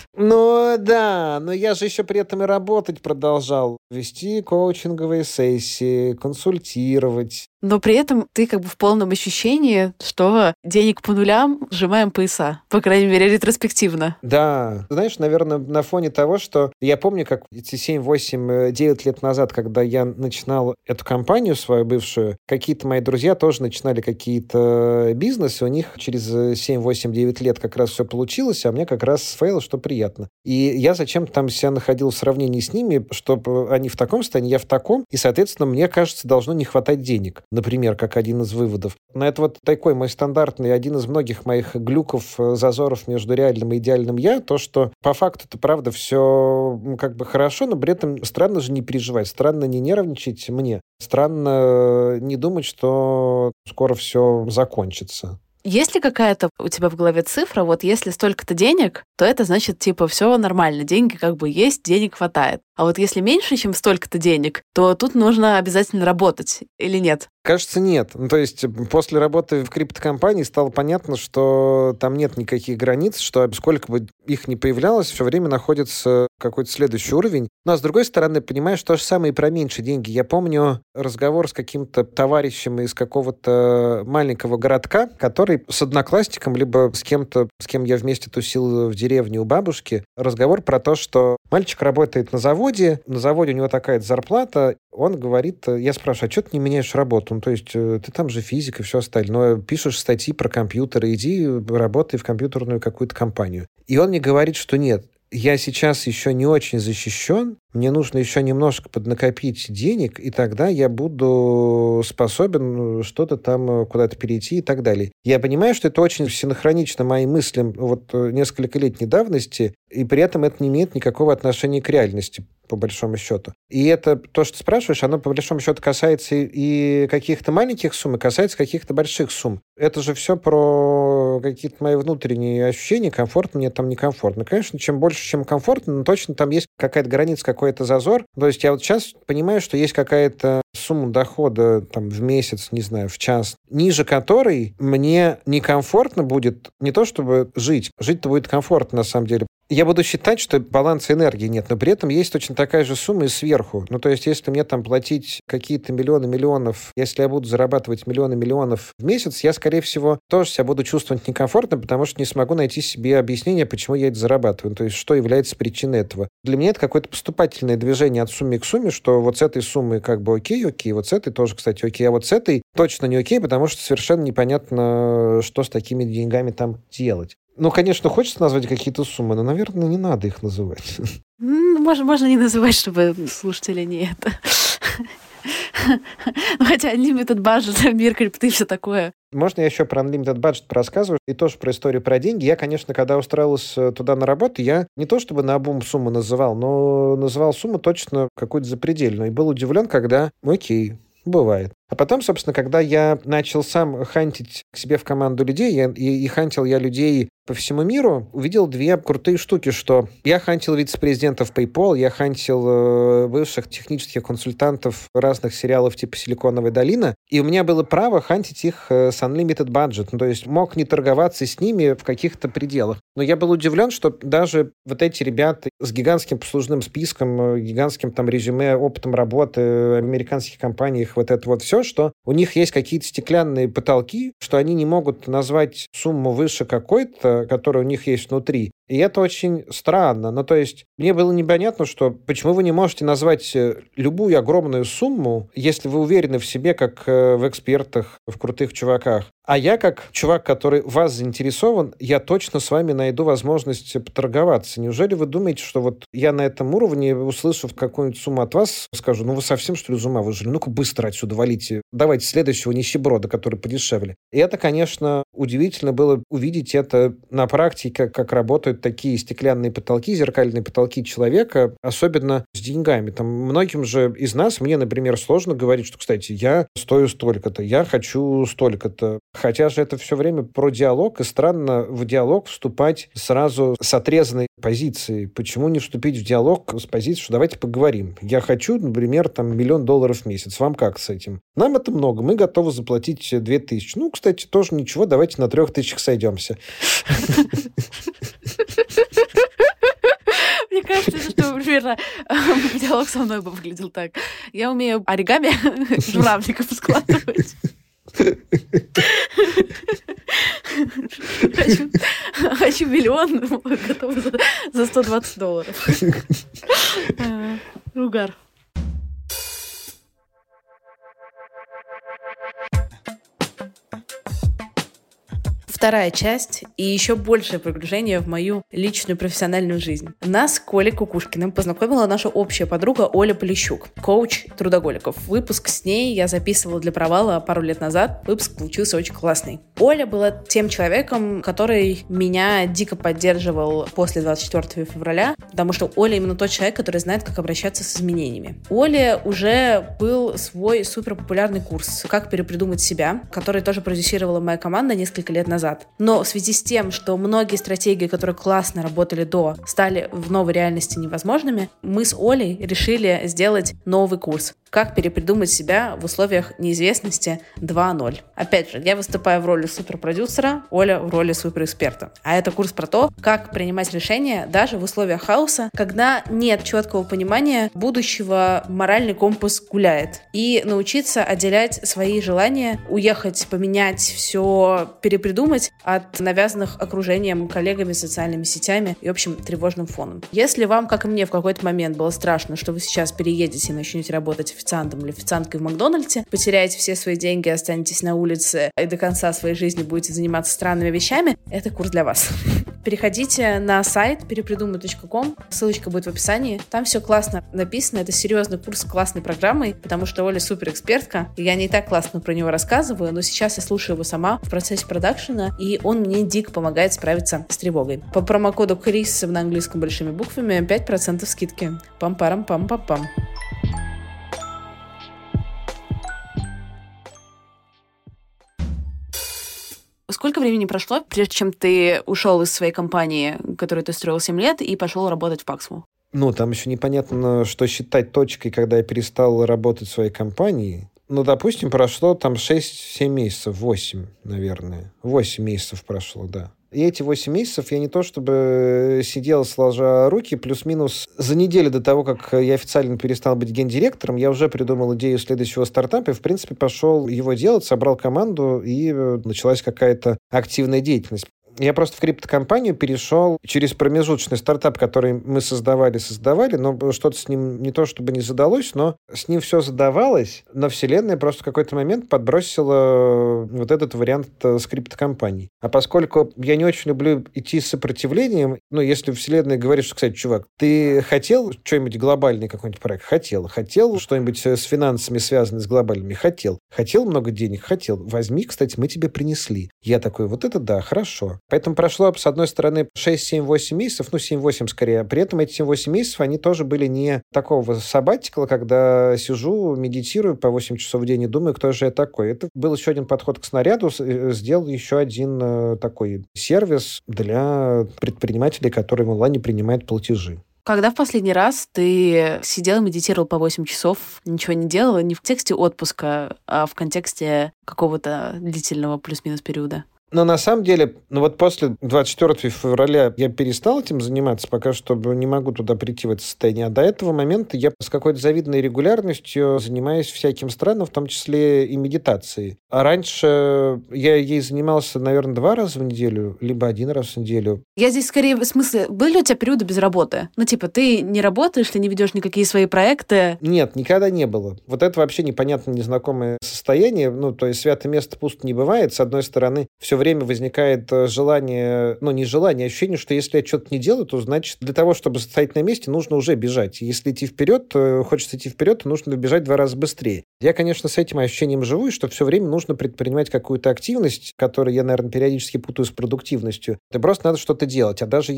Да, но я же еще при этом и работать продолжал. Вести коучинговые сессии, консультировать. Но при этом ты как бы в полном ощущении, что денег по нулям, сжимаем пояса. По крайней мере, ретроспективно. Да. Знаешь, наверное, на фоне того, что я помню, как эти 7, 8, 9 лет назад, когда я начинал эту компанию свою бывшую, какие-то мои друзья тоже начинали какие-то бизнесы, у них через 7, 8, 9 лет как раз все получилось, а мне как раз фейл, что приятно. И я зачем-то там себя находил в сравнении с ними, чтобы они в таком состоянии, я в таком, и, соответственно, мне кажется, должно не хватать денег. Например, как один из выводов. Но это вот такой мой стандартный, один из многих моих глюков, зазоров между реальным и идеальным я, то, что по факту это правда все как бы хорошо, но при этом странно же не переживать, странно не нервничать мне, странно не думать, что скоро все закончится. Есть ли какая-то у тебя в голове цифра, вот если столько-то денег, то это значит, типа, все нормально, деньги как бы есть, денег хватает. А вот если меньше, чем столько-то денег, то тут нужно обязательно работать или нет? Кажется, нет. То есть после работы в криптокомпании стало понятно, что там нет никаких границ, что сколько бы их ни появлялось, все время находится какой-то следующий уровень. Но, с другой стороны, понимаешь, то же самое и про меньшие деньги. Я помню разговор с каким-то товарищем из какого-то маленького городка, который с одноклассником, либо с кем-то, с кем я вместе тусил в деревне у бабушки, разговор про то, что мальчик работает на заводе у него такая-то зарплата, он говорит, я спрашиваю, а что ты не меняешь работу? То есть ты там же физик и все остальное, пишешь статьи про компьютеры, иди работай в компьютерную какую-то компанию. И он мне говорит, что нет, я сейчас еще не очень защищен, мне нужно еще немножко поднакопить денег, и тогда я буду способен что-то там куда-то перейти и так далее. Я понимаю, что это очень синхронично моим мыслям вот нескольколетней давности, и при этом это не имеет никакого отношения к реальности, по большому счету. И это, то, что ты спрашиваешь, оно, по большому счету, касается и каких-то маленьких сумм, и касается каких-то больших сумм. Это же все про какие-то мои внутренние ощущения, комфортно мне там, некомфортно. Конечно, чем больше, чем комфортно, но точно там есть какая-то граница, какой-то зазор. То есть я вот сейчас понимаю, что есть какая-то сумма дохода там в месяц, не знаю, в час, ниже которой мне некомфортно будет не то чтобы жить. Жить-то будет комфортно, на самом деле. Я буду считать, что баланса энергии нет, но при этом есть точно такая же сумма и сверху. То есть, если мне там платить какие-то миллионы миллионов, если я буду зарабатывать миллионы миллионов в месяц, я, скорее всего, тоже себя буду чувствовать некомфортно, потому что не смогу найти себе объяснение, почему я это зарабатываю. То есть, что является причиной этого. Для меня это какое-то поступательное движение от суммы к сумме, что вот с этой суммы как бы окей, вот с этой тоже, кстати, окей, а вот с этой точно не окей, потому что совершенно непонятно, что с такими деньгами там делать. Конечно, хочется назвать какие-то суммы, но, наверное, не надо их называть. Можно не называть, чтобы слушатели не это. Хотя Unlimited Budget, мир крипты, все такое. Можно я еще про Unlimited Budget рассказываю, и тоже про историю про деньги. Я, конечно, когда устраивался туда на работу, я не то чтобы наобум сумму называл, но называл сумму точно какую-то запредельную. И был удивлен, когда, окей, бывает. А потом, собственно, когда я начал сам хантить к себе в команду людей, и хантил я людей по всему миру, увидел две крутые штуки, что я хантил вице-президентов PayPal, я хантил бывших технических консультантов разных сериалов типа «Силиконовая долина», и у меня было право хантить их с Unlimited Budget, ну, то есть мог не торговаться с ними в каких-то пределах. Но я был удивлен, что даже вот эти ребята с гигантским послужным списком, гигантским там резюме, опытом работы в американских компаниях, вот это вот все, что у них есть какие-то стеклянные потолки, что они не могут назвать сумму выше какой-то, которая у них есть внутри. И это очень странно. Ну, то есть, мне было непонятно, что почему вы не можете назвать любую огромную сумму, если вы уверены в себе, как в экспертах, в крутых чуваках. А я, как чувак, который в вас заинтересован, я точно с вами найду возможность поторговаться. Неужели вы думаете, что вот я на этом уровне, услышав какую-нибудь сумму от вас, скажу, ну вы совсем, что ли, из ума выжили? Ну-ка быстро отсюда валите. Давайте следующего нищеброда, который подешевле. И это, конечно, удивительно было увидеть это на практике, как работают такие стеклянные потолки, зеркальные потолки человека, особенно с деньгами. Там многим же из нас, мне, например, сложно говорить, что, кстати, я стою столько-то, я хочу столько-то. Хотя же это все время про диалог, и странно в диалог вступать сразу с отрезанной позиции. Почему не вступить в диалог с позиции, что давайте поговорим. Я хочу, например, там $1 миллион в месяц. Вам как с этим? Нам это много, мы готовы заплатить 2000. Ну, кстати, тоже ничего, давайте на 3000 сойдемся. Мне кажется, что примерно диалог со мной бы выглядел так. Я умею оригами журавликов складывать. Хочу $1 миллион, готова за $120. Угар. Вторая часть и еще большее погружение в мою личную профессиональную жизнь. Нас с Колей Кукушкиным познакомила наша общая подруга Оля Полищук, коуч трудоголиков. Выпуск с ней я записывала для провала пару лет назад. Выпуск получился очень классный. Оля была тем человеком, который меня дико поддерживал после 24 февраля, потому что Оля именно тот человек, который знает, как обращаться с изменениями. У Оли уже был свой суперпопулярный курс «Как перепридумать себя», который тоже продюсировала моя команда несколько лет назад. Но в связи с тем, что многие стратегии, которые классно работали до, стали в новой реальности невозможными, мы с Олей решили сделать новый курс «Как перепридумать себя в условиях неизвестности 2.0». Опять же, я выступаю в роли суперпродюсера, Оля в роли суперэксперта. А это курс про то, как принимать решения даже в условиях хаоса, когда нет четкого понимания будущего, моральный компас гуляет. И научиться отделять свои желания, уехать, поменять все, перепридумать от навязанных окружением, коллегами, социальными сетями и общим тревожным фоном. Если вам, как и мне, в какой-то момент было страшно, что вы сейчас переедете и начнете работать официантом или официанткой в Макдональдсе, потеряете все свои деньги, останетесь на улице и до конца своей жизни будете заниматься странными вещами, это курс для вас. Переходите на сайт перепридумай.com, ссылочка будет в описании. Там все классно написано, это серьезный курс с классной программой, потому что Оля суперэкспертка, и я не так классно про него рассказываю, но сейчас я слушаю его сама в процессе продакшена, и он мне дико помогает справиться с тревогой. По промокоду Крис на английском большими буквами 5% скидки. Пам-парам-пам-пам-пам. Сколько времени прошло, прежде чем ты ушел из своей компании, которую ты строил 7 лет, и пошел работать в Paxful? Ну, там еще непонятно, что считать точкой, когда я перестал работать в своей компании. Ну, допустим, прошло там 6-7 месяцев, 8, наверное. 8 месяцев прошло, да. И эти 8 месяцев я не то чтобы сидел, сложа руки, плюс-минус за неделю до того, как я официально перестал быть гендиректором, я уже придумал идею следующего стартапа и, в принципе, пошел его делать, собрал команду, и началась какая-то активная деятельность. Я просто в криптокомпанию перешел через промежуточный стартап, который мы создавали, но что-то с ним не то чтобы не задалось, но с ним все задавалось, но вселенная просто в какой-то момент подбросила вот этот вариант с криптокомпанией. А поскольку я не очень люблю идти с сопротивлением, если вселенная говорит, что, кстати, чувак, ты хотел что-нибудь глобальный какой-нибудь проект? Хотел. Хотел что-нибудь с финансами связанное с глобальными? Хотел. Хотел много денег? Хотел. Возьми, кстати, мы тебе принесли. Я такой, вот это да, хорошо. Поэтому прошло, с одной стороны, 6, 7, 8 месяцев, 7-8 скорее. При этом эти 7-8 месяцев, они тоже были не такого сабатикала, когда сижу, медитирую по 8 часов в день и думаю, кто же я такой. Это был еще один подход к снаряду, сделал еще один такой сервис для предпринимателей, которые в онлайне принимают платежи. Когда в последний раз ты сидел и медитировал по 8 часов, ничего не делал, не в контексте отпуска, а в контексте какого-то длительного плюс-минус периода? Но на самом деле, после 24 февраля я перестал этим заниматься, пока что не могу туда прийти в это состояние. А до этого момента я с какой-то завидной регулярностью занимаюсь всяким странным, в том числе и медитацией. А раньше я ей занимался, наверное, 2 раза в неделю, либо 1 раз в неделю. Я здесь скорее в смысле, были у тебя периоды без работы? Ты не работаешь, ты не ведешь никакие свои проекты? Нет, никогда не было. Вот это вообще непонятно, незнакомое состояние. То есть святое место пусто не бывает. С одной стороны, все время возникает желание, не желание, а ощущение, что если я что-то не делаю, то значит для того, чтобы стоять на месте, нужно уже бежать. Если идти вперед, хочется идти вперед, то нужно бежать 2 раза быстрее. Я, конечно, с этим ощущением живу, и что все время нужно предпринимать какую-то активность, которую я, наверное, периодически путаю с продуктивностью. Это просто надо что-то делать. А даже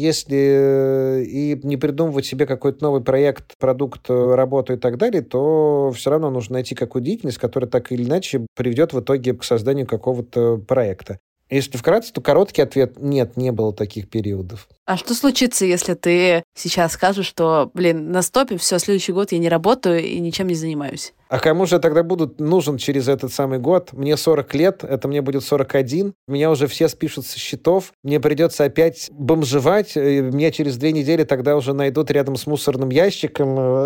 если и не придумывать себе какой-то новый проект, продукт, работу и так далее, то все равно нужно найти какую-то деятельность, которая так или иначе приведет в итоге к созданию какого-то проекта. Если вкратце, то короткий ответ – нет, не было таких периодов. А что случится, если ты сейчас скажешь, что, на стопе, все, следующий год я не работаю и ничем не занимаюсь? А кому же я тогда буду нужен через этот самый год? Мне 40 лет, это мне будет 41, меня уже все спишут со счетов, мне придется опять бомжевать, меня через 2 недели тогда уже найдут рядом с мусорным ящиком.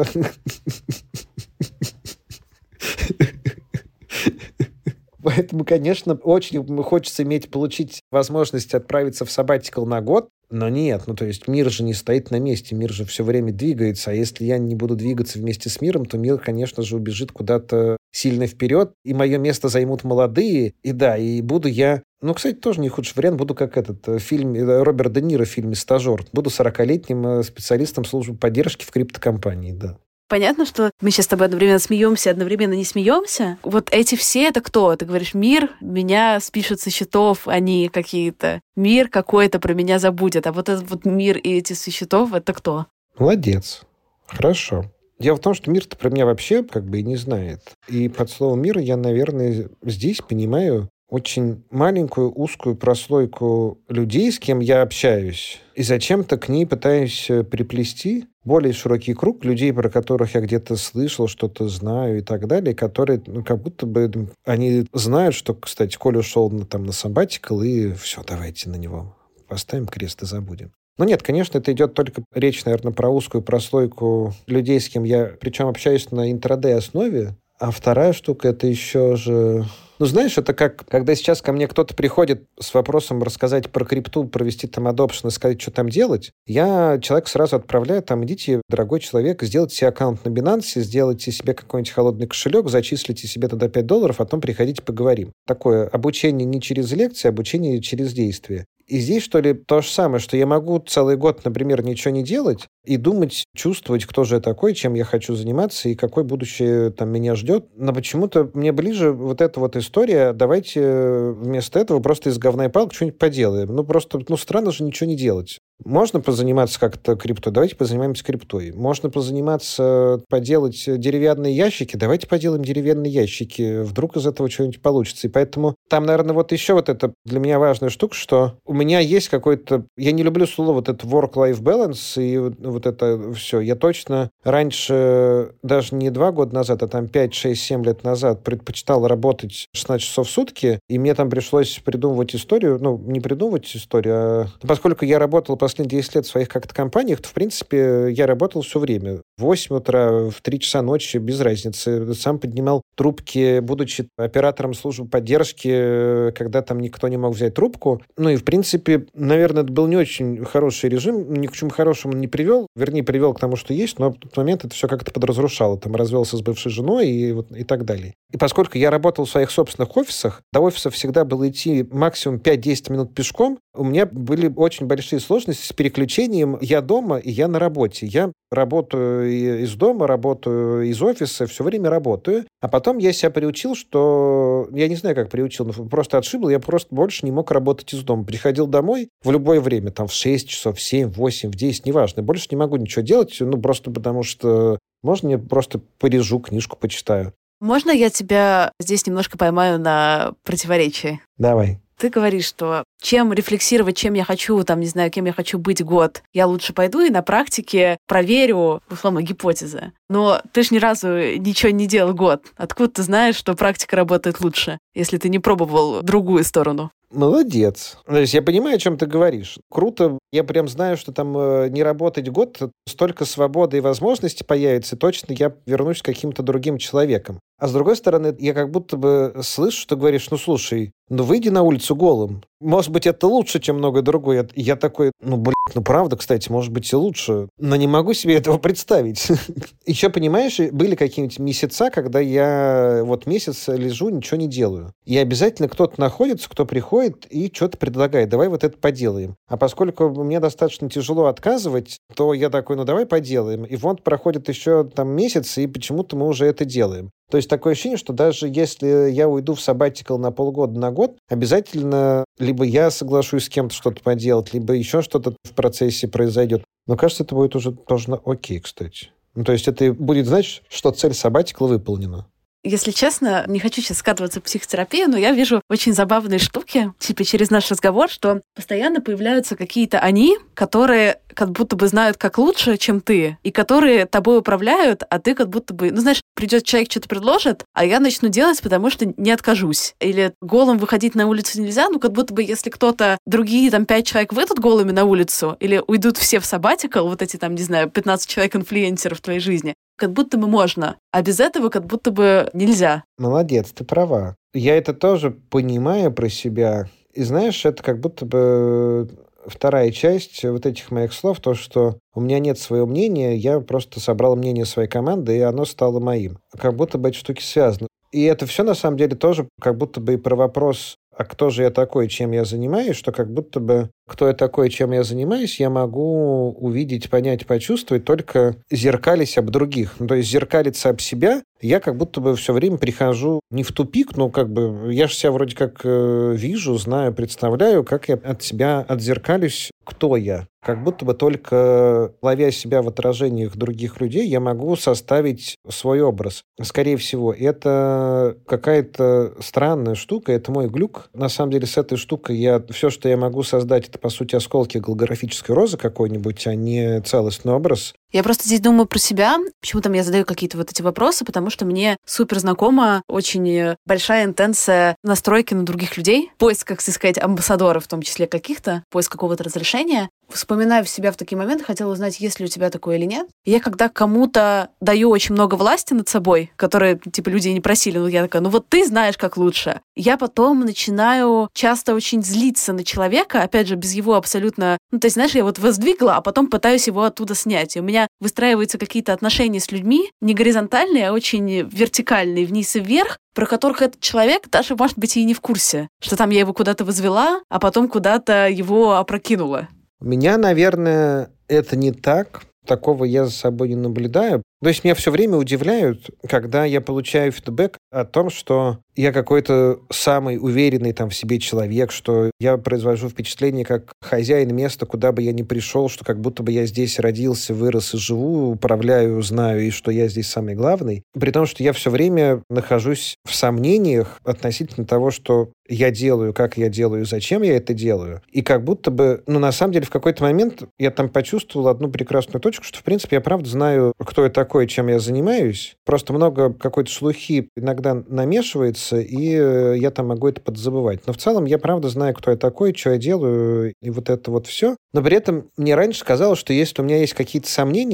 Поэтому, конечно, очень хочется получить возможность отправиться в сабатикл на год, но нет, то есть мир же не стоит на месте, мир же все время двигается, а если я не буду двигаться вместе с миром, то мир, конечно же, убежит куда-то сильно вперед, и мое место займут молодые, и буду я... кстати, тоже не худший вариант, буду как фильм Роберт Де Ниро в фильме «Стажер», буду 40-летним специалистом службы поддержки в криптокомпании, да. Понятно, что мы сейчас с тобой одновременно смеемся, одновременно не смеемся. Вот эти все, это кто? Ты говоришь, мир меня спишет со счетов, они какие-то. Мир какой-то про меня забудет. А вот этот мир и эти со счетов, это кто? Молодец. Хорошо. Дело в том, что мир-то про меня вообще и не знает. И под словом «мир» я, наверное, здесь понимаю очень маленькую, узкую прослойку людей, с кем я общаюсь, и зачем-то к ней пытаюсь приплести более широкий круг людей, про которых я где-то слышал, что-то знаю и так далее, которые, как будто бы они знают, что, кстати, Коля ушел на сабатикл, и все, давайте на него поставим крест и забудем. Но нет, конечно, это идет только речь, наверное, про узкую прослойку людей, с кем я, причем общаюсь на интрадей-основе, а вторая штука — это еще же... знаешь, это как, когда сейчас ко мне кто-то приходит с вопросом рассказать про крипту, провести адопшн и сказать, что там делать, я человека сразу отправляю, идите, дорогой человек, сделайте себе аккаунт на Binance, сделайте себе какой-нибудь холодный кошелек, зачислите себе туда $5, а потом приходите, поговорим. Такое обучение не через лекции, обучение через действие. И здесь, что ли, то же самое, что я могу целый год, например, ничего не делать и думать, чувствовать, кто же я такой, чем я хочу заниматься и какое будущее меня ждет. Но почему-то мне ближе вот эта история, давайте вместо этого просто из говна и палок что-нибудь поделаем. Странно же ничего не делать. Можно позаниматься как-то криптой? Давайте позанимаемся криптой. Можно позаниматься, поделать деревянные ящики? Давайте поделаем деревянные ящики. Вдруг из этого что-нибудь получится. И поэтому там, наверное, еще это для меня важная штука, что у меня есть какой-то... Я не люблю слово это work-life balance и это все. Я точно раньше, даже не 2 года назад, а 5, 6, 7 лет назад предпочитал работать 16 часов в сутки, и мне там пришлось придумывать историю, не придумывать историю, а поскольку я работал последние 10 лет в своих как-то компаниях, то, в принципе, я работал все время. в 8 утра, в 3 часа ночи, без разницы. Сам поднимал трубки, будучи оператором службы поддержки, когда там никто не мог взять трубку. Ну и, в принципе, наверное, это был не очень хороший режим, ни к чему хорошему не привел. Вернее, привел к тому, что есть, но в тот момент это все как-то подразрушало. Там развелся с бывшей женой и так далее. И поскольку я работал в своих собственных офисах, до офиса всегда было идти максимум 5-10 минут пешком, у меня были очень большие сложности с переключением «я дома» и «я на работе». Я работаю из дома, работаю из офиса, все время работаю. А потом я себя приучил, что... Я не знаю, как приучил, но просто отшибло. Я просто больше не мог работать из дома. Приходил домой в любое время, там в 6 часов, в 7, в 8, в 10, неважно. Больше не могу ничего делать, просто потому что... Можно я просто порежу, книжку почитаю? Можно я тебя здесь немножко поймаю на противоречии? Давай. Ты говоришь, что чем рефлексировать, чем я хочу, там, не знаю, кем я хочу быть год, я лучше пойду и на практике проверю, условно, гипотезы. Но ты ж ни разу ничего не делал год. Откуда ты знаешь, что практика работает лучше, если ты не пробовал другую сторону? Молодец. То есть я понимаю, о чем ты говоришь. Круто. Я прям знаю, что там не работать год, столько свободы и возможностей появится, и точно я вернусь к каким-то другим человеком. А с другой стороны, я как будто бы слышу, что говоришь, ну, слушай, ну, выйди на улицу голым. Может быть, это лучше, чем многое другое. Я такой, ну, правда, кстати, может быть и лучше. Но не могу себе этого представить. Еще, понимаешь, были какие-нибудь месяца, когда я месяц лежу, ничего не делаю. И обязательно кто-то находится, кто приходит и что-то предлагает. Давай вот это поделаем. А поскольку мне достаточно тяжело отказывать, то я такой, ну, давай поделаем. И проходит еще там месяц, и почему-то мы уже это делаем. То есть такое ощущение, что даже если я уйду в саббатикал на полгода, на год, обязательно либо я соглашусь с кем-то что-то поделать, либо еще что-то в процессе произойдет. Но кажется, это будет уже тоже окей, кстати. Ну, то есть это будет значить, что цель саббатикала выполнена. Если честно, не хочу сейчас скатываться в психотерапию, но я вижу очень забавные штуки, через наш разговор, что постоянно появляются какие-то они, которые как будто бы знают, как лучше, чем ты, и которые тобой управляют, а ты как будто бы... Ну, знаешь, придет человек, что-то предложит, а я начну делать, потому что не откажусь. Или голым выходить на улицу нельзя, ну, как будто бы если кто-то, другие 5 человек выйдут голыми на улицу, или уйдут все в саббатикал, эти 15 человек-инфлюенсеров в твоей жизни, как будто бы можно, а без этого как будто бы нельзя. Молодец, ты права. Я это тоже понимаю про себя. И знаешь, это как будто бы вторая часть этих моих слов, то, что у меня нет своего мнения, я просто собрал мнение своей команды, и оно стало моим. Как будто бы эти штуки связаны. И это все, на самом деле, тоже как будто бы и про вопрос, а кто же я такой, чем я занимаюсь, что как будто бы кто я такой, чем я занимаюсь, я могу увидеть, понять, почувствовать, только зеркалясь об других. Ну, то есть зеркалиться об себя, я как будто бы все время прихожу не в тупик, но я же себя вроде как вижу, знаю, представляю, как я от себя отзеркалюсь, кто я. Как будто бы только ловя себя в отражениях других людей, я могу составить свой образ. Скорее всего, это какая-то странная штука, это мой глюк. На самом деле, с этой штукой все, что я могу создать, это, по сути, осколки голографической розы какой-нибудь, а не целостный образ. Я просто здесь думаю про себя. Почему там я задаю какие-то эти вопросы? Потому что мне супер знакома очень большая интенция настройки на других людей. Поиск, как сказать, амбассадоров, в том числе каких-то. Поиск какого-то разрешения. Вспоминая себя в такие моменты, хотела узнать, есть ли у тебя такое или нет. И я когда кому-то даю очень много власти над собой, которые, люди не просили, я такая, ты знаешь, как лучше. Я потом начинаю часто очень злиться на человека, опять же, без его абсолютно... то есть, знаешь, я воздвигла, а потом пытаюсь его оттуда снять. И у меня выстраиваются какие-то отношения с людьми, не горизонтальные, а очень вертикальные, вниз и вверх, про которых этот человек даже, может быть, и не в курсе, что там я его куда-то возвела, а потом куда-то его опрокинула. У меня, наверное, это не так. Такого я за собой не наблюдаю. То есть меня все время удивляют, когда я получаю фидбэк о том, что я какой-то самый уверенный в себе человек, что я произвожу впечатление как хозяин места, куда бы я ни пришел, что как будто бы я здесь родился, вырос и живу, управляю, знаю, и что я здесь самый главный. При том, что я все время нахожусь в сомнениях относительно того, что я делаю, как я делаю, зачем я это делаю. И как будто бы, на самом деле, в какой-то момент я почувствовал одну прекрасную точку, что, в принципе, я правда знаю, кто я такой, чем я занимаюсь. Просто много какой-то шелухи иногда намешивается, и я могу это подзабывать. Но в целом я правда знаю, кто я такой, что я делаю, и это все. Но при этом мне раньше казалось, что если у меня есть какие-то сомнения,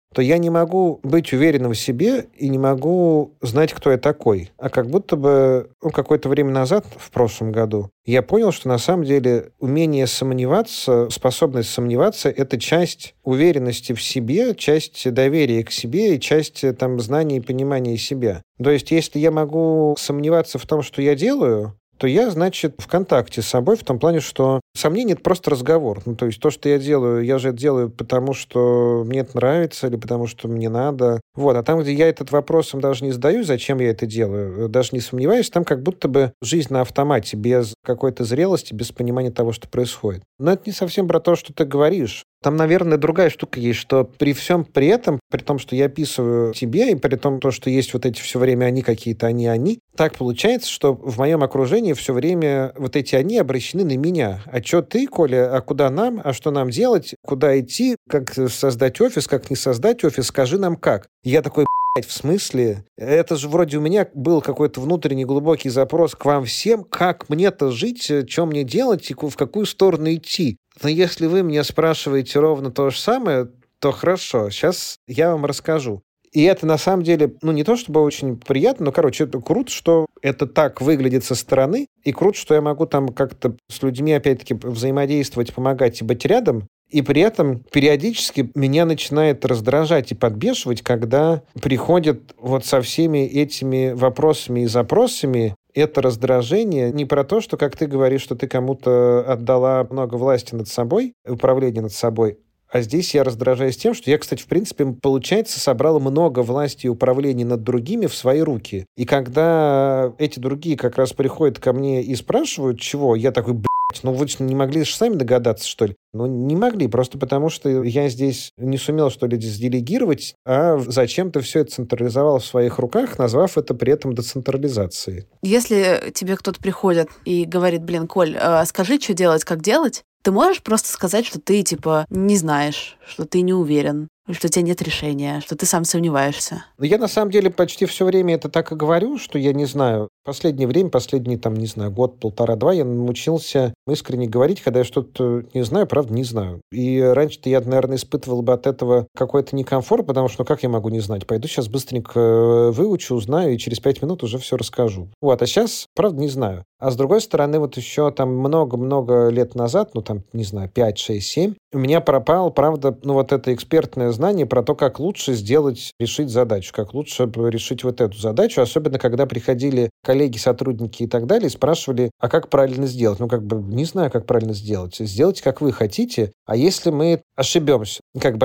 то я не могу быть уверенным в себе и не могу знать, кто я такой. А как будто бы какое-то время назад, в прошлом году, я понял, что на самом деле умение сомневаться, способность сомневаться — это часть уверенности в себе, часть доверия к себе и часть знаний и понимания себя. То есть, если я могу сомневаться в том, что я делаю, то я, значит, в контакте с собой в том плане, что сомнение — это просто разговор. То есть то, что я делаю, я же это делаю потому, что мне это нравится или потому, что мне надо. А там, где я этот вопросом даже не задаю, зачем я это делаю, даже не сомневаюсь, там как будто бы жизнь на автомате, без какой-то зрелости, без понимания того, что происходит. Но это не совсем про то, что ты говоришь. Там, наверное, другая штука есть, что при всем при этом, при том, что я описываю тебе, и при том, что есть эти все время они какие-то, они, так получается, что в моем окружении все время эти они обращены на меня. А что ты, Коля, а куда нам, а что нам делать, куда идти, как создать офис, как не создать офис, скажи нам как. Я такой, в смысле? Это же вроде у меня был какой-то внутренний глубокий запрос к вам всем, как мне-то жить, что мне делать и в какую сторону идти. Но если вы меня спрашиваете ровно то же самое, то хорошо, сейчас я вам расскажу. И это на самом деле, не то чтобы очень приятно, но, это круто, что это так выглядит со стороны, и круто, что я могу там как-то с людьми, опять-таки, взаимодействовать, помогать и быть рядом, и при этом периодически меня начинает раздражать и подбешивать, когда приходят со всеми этими вопросами и запросами это раздражение не про то, что, как ты говоришь, что ты кому-то отдала много власти над собой, управления над собой, а здесь я раздражаюсь тем, что я, кстати, в принципе, получается, собрал много власти и управления над другими в свои руки. И когда эти другие как раз приходят ко мне и спрашивают, чего, я такой, вы же не могли же сами догадаться, что ли? Не могли, просто потому что я здесь не сумел, что ли, сделегировать, а зачем-то все это централизовал в своих руках, назвав это при этом децентрализацией. Если тебе кто-то приходит и говорит, Коль, скажи, что делать, как делать, ты можешь просто сказать, что ты, не знаешь, что ты не уверен, что у тебя нет решения, что ты сам сомневаешься? Я, на самом деле, почти все время это так и говорю, что я не знаю. Последнее время, год, полтора-два, я научился искренне говорить, когда я что-то не знаю, правда, не знаю. И раньше-то я, наверное, испытывал бы от этого какой-то некомфорт, потому что, как я могу не знать? Пойду сейчас быстренько выучу, узнаю, и через 5 минут уже все расскажу. А сейчас, правда, не знаю. А с другой стороны, еще много-много лет назад, 5, 6, 7, у меня пропало, правда, это экспертное знание про то, как лучше решить задачу, как лучше решить эту задачу, особенно когда приходили коллеги, сотрудники и так далее, спрашивали, а как правильно сделать? Не знаю, как правильно сделать. Сделайте, как вы хотите, а если мы ошибемся?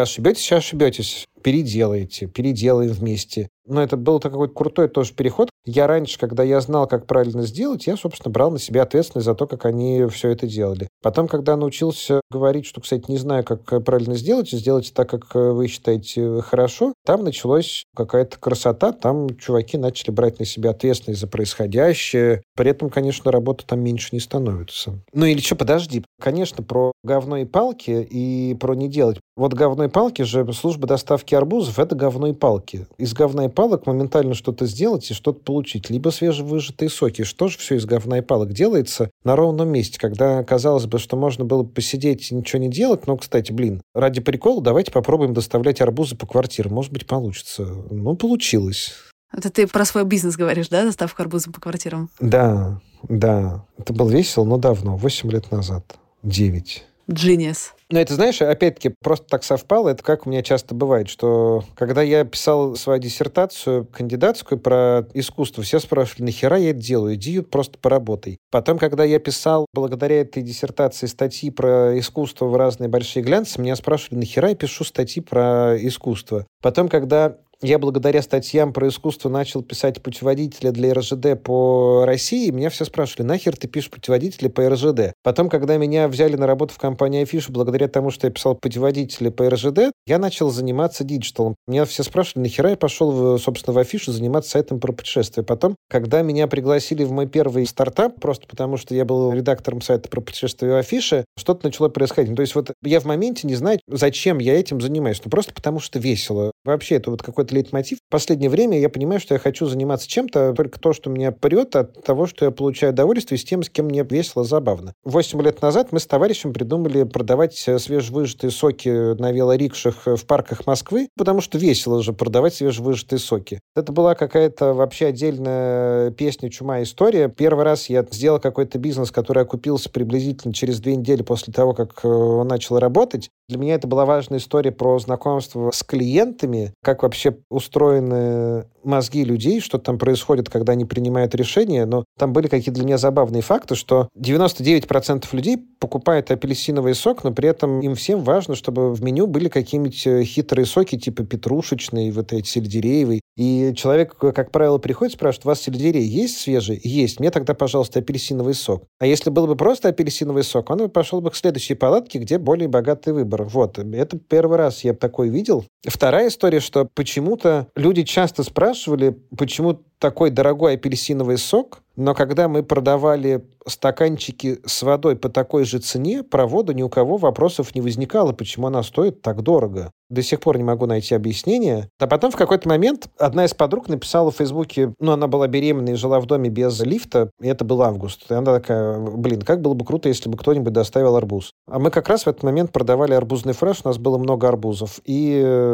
Ошибетесь, переделаем вместе. Это был такой крутой тоже переход. Я раньше, когда я знал, как правильно сделать, я, собственно, брал на себя ответственность за то, как они все это делали. Потом, когда научился говорить, что, кстати, не знаю, как правильно сделайте так, как вы считаете хорошо, там началась какая-то красота, там чуваки начали брать на себя ответственность за происходящее. При этом, конечно, работа там меньше не становится. Подожди. Конечно, про говно и палки и про не делать. Говно и палки же, служба доставки арбузов — это говно и палки. Из говна и палок моментально что-то сделать и что-то получить. Либо свежевыжатые соки. Что же все из говна и палок делается на ровном месте, когда казалось бы, что можно было посидеть и ничего не делать. Но, кстати, ради прикола давайте попробуем доставлять арбузы по квартирам. Может быть, получится. Получилось. Это ты про свой бизнес говоришь, да? Доставка арбузов по квартирам? Да. Это было весело, но давно. 8 лет назад. 9. Genius. Но это, знаешь, опять-таки, просто так совпало. Это как у меня часто бывает, что когда я писал свою диссертацию кандидатскую про искусство, все спрашивали, нахера я это делаю? Иди просто поработай. Потом, когда я писал, благодаря этой диссертации, статьи про искусство в разные большие глянцы, меня спрашивали, нахера я пишу статьи про искусство? Потом, когда я благодаря статьям про искусство начал писать путеводители для РЖД по России, меня все спрашивали, нахер ты пишешь путеводители по РЖД? Потом, когда меня взяли на работу в компанию Афиша, благодаря тому, что я писал путеводители по РЖД, я начал заниматься диджиталом. Меня все спрашивали, нахера я пошел, собственно, в Афишу заниматься сайтом про путешествия. Потом, когда меня пригласили в мой первый стартап, просто потому что я был редактором сайта про путешествия в Афише, что-то начало происходить. То есть я в моменте не знаю, зачем я этим занимаюсь. Просто потому что весело. Вообще, это какой-то какой-то лейтмотив. В последнее время я понимаю, что я хочу заниматься чем-то, только то, что меня прет от того, что я получаю удовольствие с тем, с кем мне весело, забавно. 8 лет назад мы с товарищем придумали продавать свежевыжатые соки на велорикшах в парках Москвы, потому что весело же продавать свежевыжатые соки. Это была какая-то вообще отдельная песня, чума, история. Первый раз я сделал какой-то бизнес, который окупился приблизительно через 2 недели после того, как он начал работать. Для меня это была важная история про знакомство с клиентами, как вообще устроены мозги людей, что там происходит, когда они принимают решения. Но там были какие-то для меня забавные факты, что 99% людей покупают апельсиновый сок, но при этом им всем важно, чтобы в меню были какие-нибудь хитрые соки, типа петрушечный, вот эти сельдереевый. И человек, как правило, приходит, спрашивает: у вас сельдерей есть свежий? Есть. Мне тогда, пожалуйста, апельсиновый сок. А если был бы просто апельсиновый сок, он бы пошел бы к следующей палатке, где более богатый выбор. Вот. Это первый раз я такой видел. Вторая история, что почему-то люди часто спрашивали, почему такой дорогой апельсиновый сок, но когда мы продавали стаканчики с водой по такой же цене, про воду ни у кого вопросов не возникало, почему она стоит так дорого. До сих пор не могу найти объяснение. А потом в какой-то момент одна из подруг написала в Фейсбуке, она была беременна и жила в доме без лифта, и это был август. И она такая: как было бы круто, если бы кто-нибудь доставил арбуз. А мы как раз в этот момент продавали арбузный фреш, у нас было много арбузов. И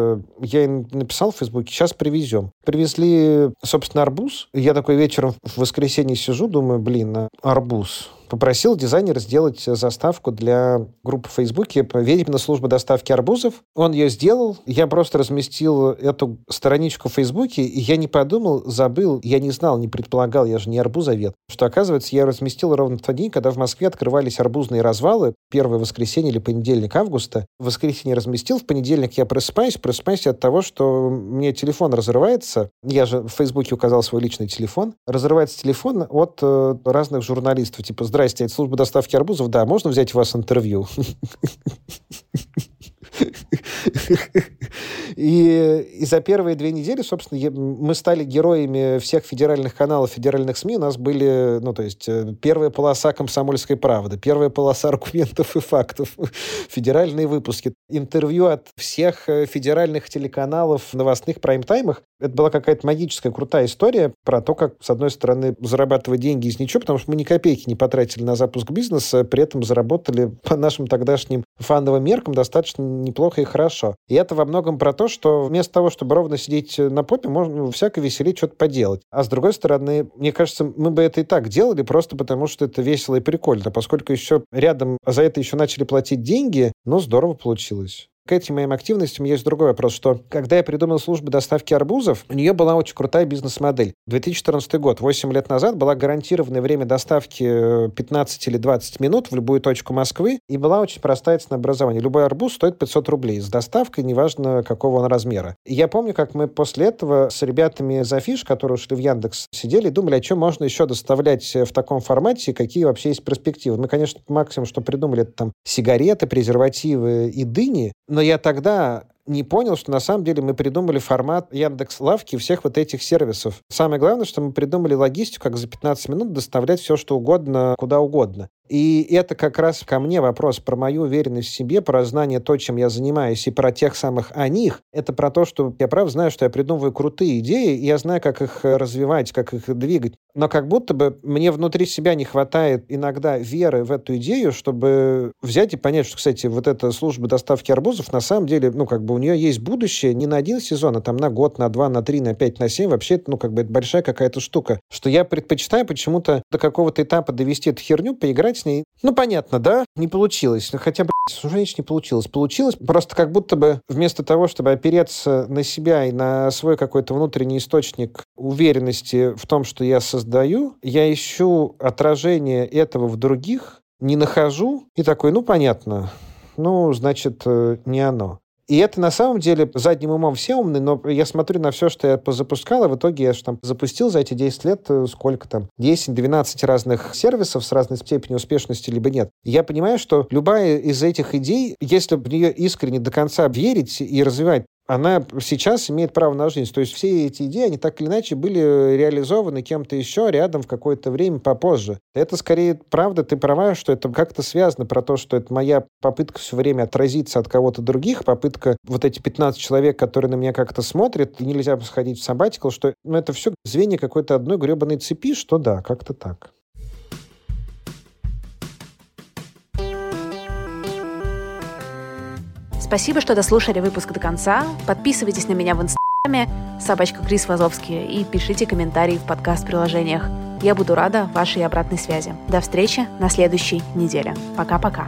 я им написал в Фейсбуке: сейчас привезем. Привезли, собственно, арбуз. И я такой вечером в воскресенье сижу, думаю: арбуз. Попросил дизайнера сделать заставку для группы в Фейсбуке «Ведьмина служба доставки арбузов». Он ее сделал. Я просто разместил эту страничку в Фейсбуке, и я не подумал, забыл, я не знал, не предполагал, я же не арбузовед, что, оказывается, я разместил ровно в тот день, когда в Москве открывались арбузные развалы, первое воскресенье или понедельник августа. В воскресенье разместил, в понедельник я просыпаюсь от того, что мне телефон разрывается. Я же в Фейсбуке указал свой личный телефон. Разрывается телефон от разных журналистов, типа: здрасте, это служба доставки арбузов. Да, можно взять у вас интервью? И за первые 2 недели, собственно, мы стали героями всех федеральных каналов, федеральных СМИ. У нас были, первая полоса «Комсомольской правды», первая полоса «Аргументов и фактов», федеральные выпуски, интервью от всех федеральных телеканалов в новостных прайм-таймах. Это была какая-то магическая, крутая история про то, как, с одной стороны, зарабатывать деньги из ничего, потому что мы ни копейки не потратили на запуск бизнеса, при этом заработали по нашим тогдашним фановым меркам достаточно неплохо и хорошо. И это во многом про то, что вместо того, чтобы ровно сидеть на попе, можно всяко веселее что-то поделать. А с другой стороны, мне кажется, мы бы это и так делали, просто потому что это весело и прикольно. Поскольку еще рядом за это еще начали платить деньги, здорово получилось. К этим моим активностям есть другой вопрос, что когда я придумал службу доставки арбузов, у нее была очень крутая бизнес-модель. 2014 год, 8 лет назад, была гарантированное время доставки 15 или 20 минут в любую точку Москвы, и была очень простая ценообразование. Любой арбуз стоит 500 рублей с доставкой, неважно, какого он размера. И я помню, как мы после этого с ребятами из Афиш, которые ушли в Яндекс, сидели и думали, а что можно еще доставлять в таком формате, какие вообще есть перспективы. Мы, конечно, максимум, что придумали, это там сигареты, презервативы и дыни, но я тогда не понял, что на самом деле мы придумали формат Яндекс.Лавки и всех вот этих сервисов. Самое главное, что мы придумали логистику, как за 15 минут доставлять все, что угодно, куда угодно. И это как раз ко мне вопрос про мою уверенность в себе, про знание то, чем я занимаюсь, и про тех самых о них. Это про то, что я правда знаю, что я придумываю крутые идеи, и я знаю, как их развивать, как их двигать. Но как будто бы мне внутри себя не хватает иногда веры в эту идею, чтобы взять и понять, что, кстати, вот эта служба доставки арбузов, на самом деле, у нее есть будущее не на 1 сезон, а там на год, на 2, на 3, на 5, на 7. Вообще, это, это большая какая-то штука. Что я предпочитаю почему-то до какого-то этапа довести эту херню, поиграть с ней. Понятно, да? Не получилось. Хотя, уже не получилось. Получилось просто как будто бы вместо того, чтобы опереться на себя и на свой какой-то внутренний источник уверенности в том, что я создаю, я ищу отражение этого в других, не нахожу и такой, понятно, значит, не оно. И это на самом деле задним умом все умны, но я смотрю на все, что я позапускал, и в итоге я запустил за эти 10 лет 10-12 разных сервисов с разной степенью успешности, либо нет. И я понимаю, что любая из этих идей, если в нее искренне до конца верить и развивать, она сейчас имеет право на жизнь. То есть все эти идеи, они так или иначе были реализованы кем-то еще рядом в какое-то время попозже. Это скорее правда, ты права, что это как-то связано про то, что это моя попытка все время отразиться от кого-то других, попытка вот эти 15 человек, которые на меня как-то смотрят, и нельзя сходить в сабатикл, что это все звенья какой-то одной гребаной цепи, что да, как-то так. Спасибо, что дослушали выпуск до конца. Подписывайтесь на меня в Инстаграме @Крис Вазовский и пишите комментарии в подкаст-приложениях. Я буду рада вашей обратной связи. До встречи на следующей неделе. Пока-пока.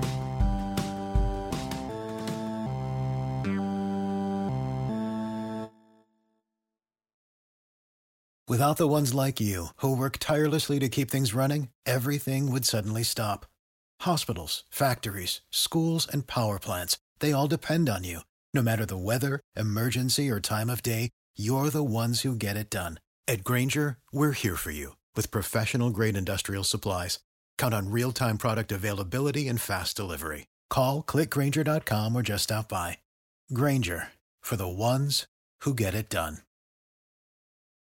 Without the ones like you, who work tirelessly to keep things running, everything would suddenly stop. Hospitals, factories, schools, and power plants, they all depend on you. No matter the weather, emergency, or time of day, you're the ones who get it done. At Grainger, we're here for you with professional-grade industrial supplies. Count on real-time product availability and fast delivery. Call, click Grainger.com, or just stop by. Grainger, for the ones who get it done.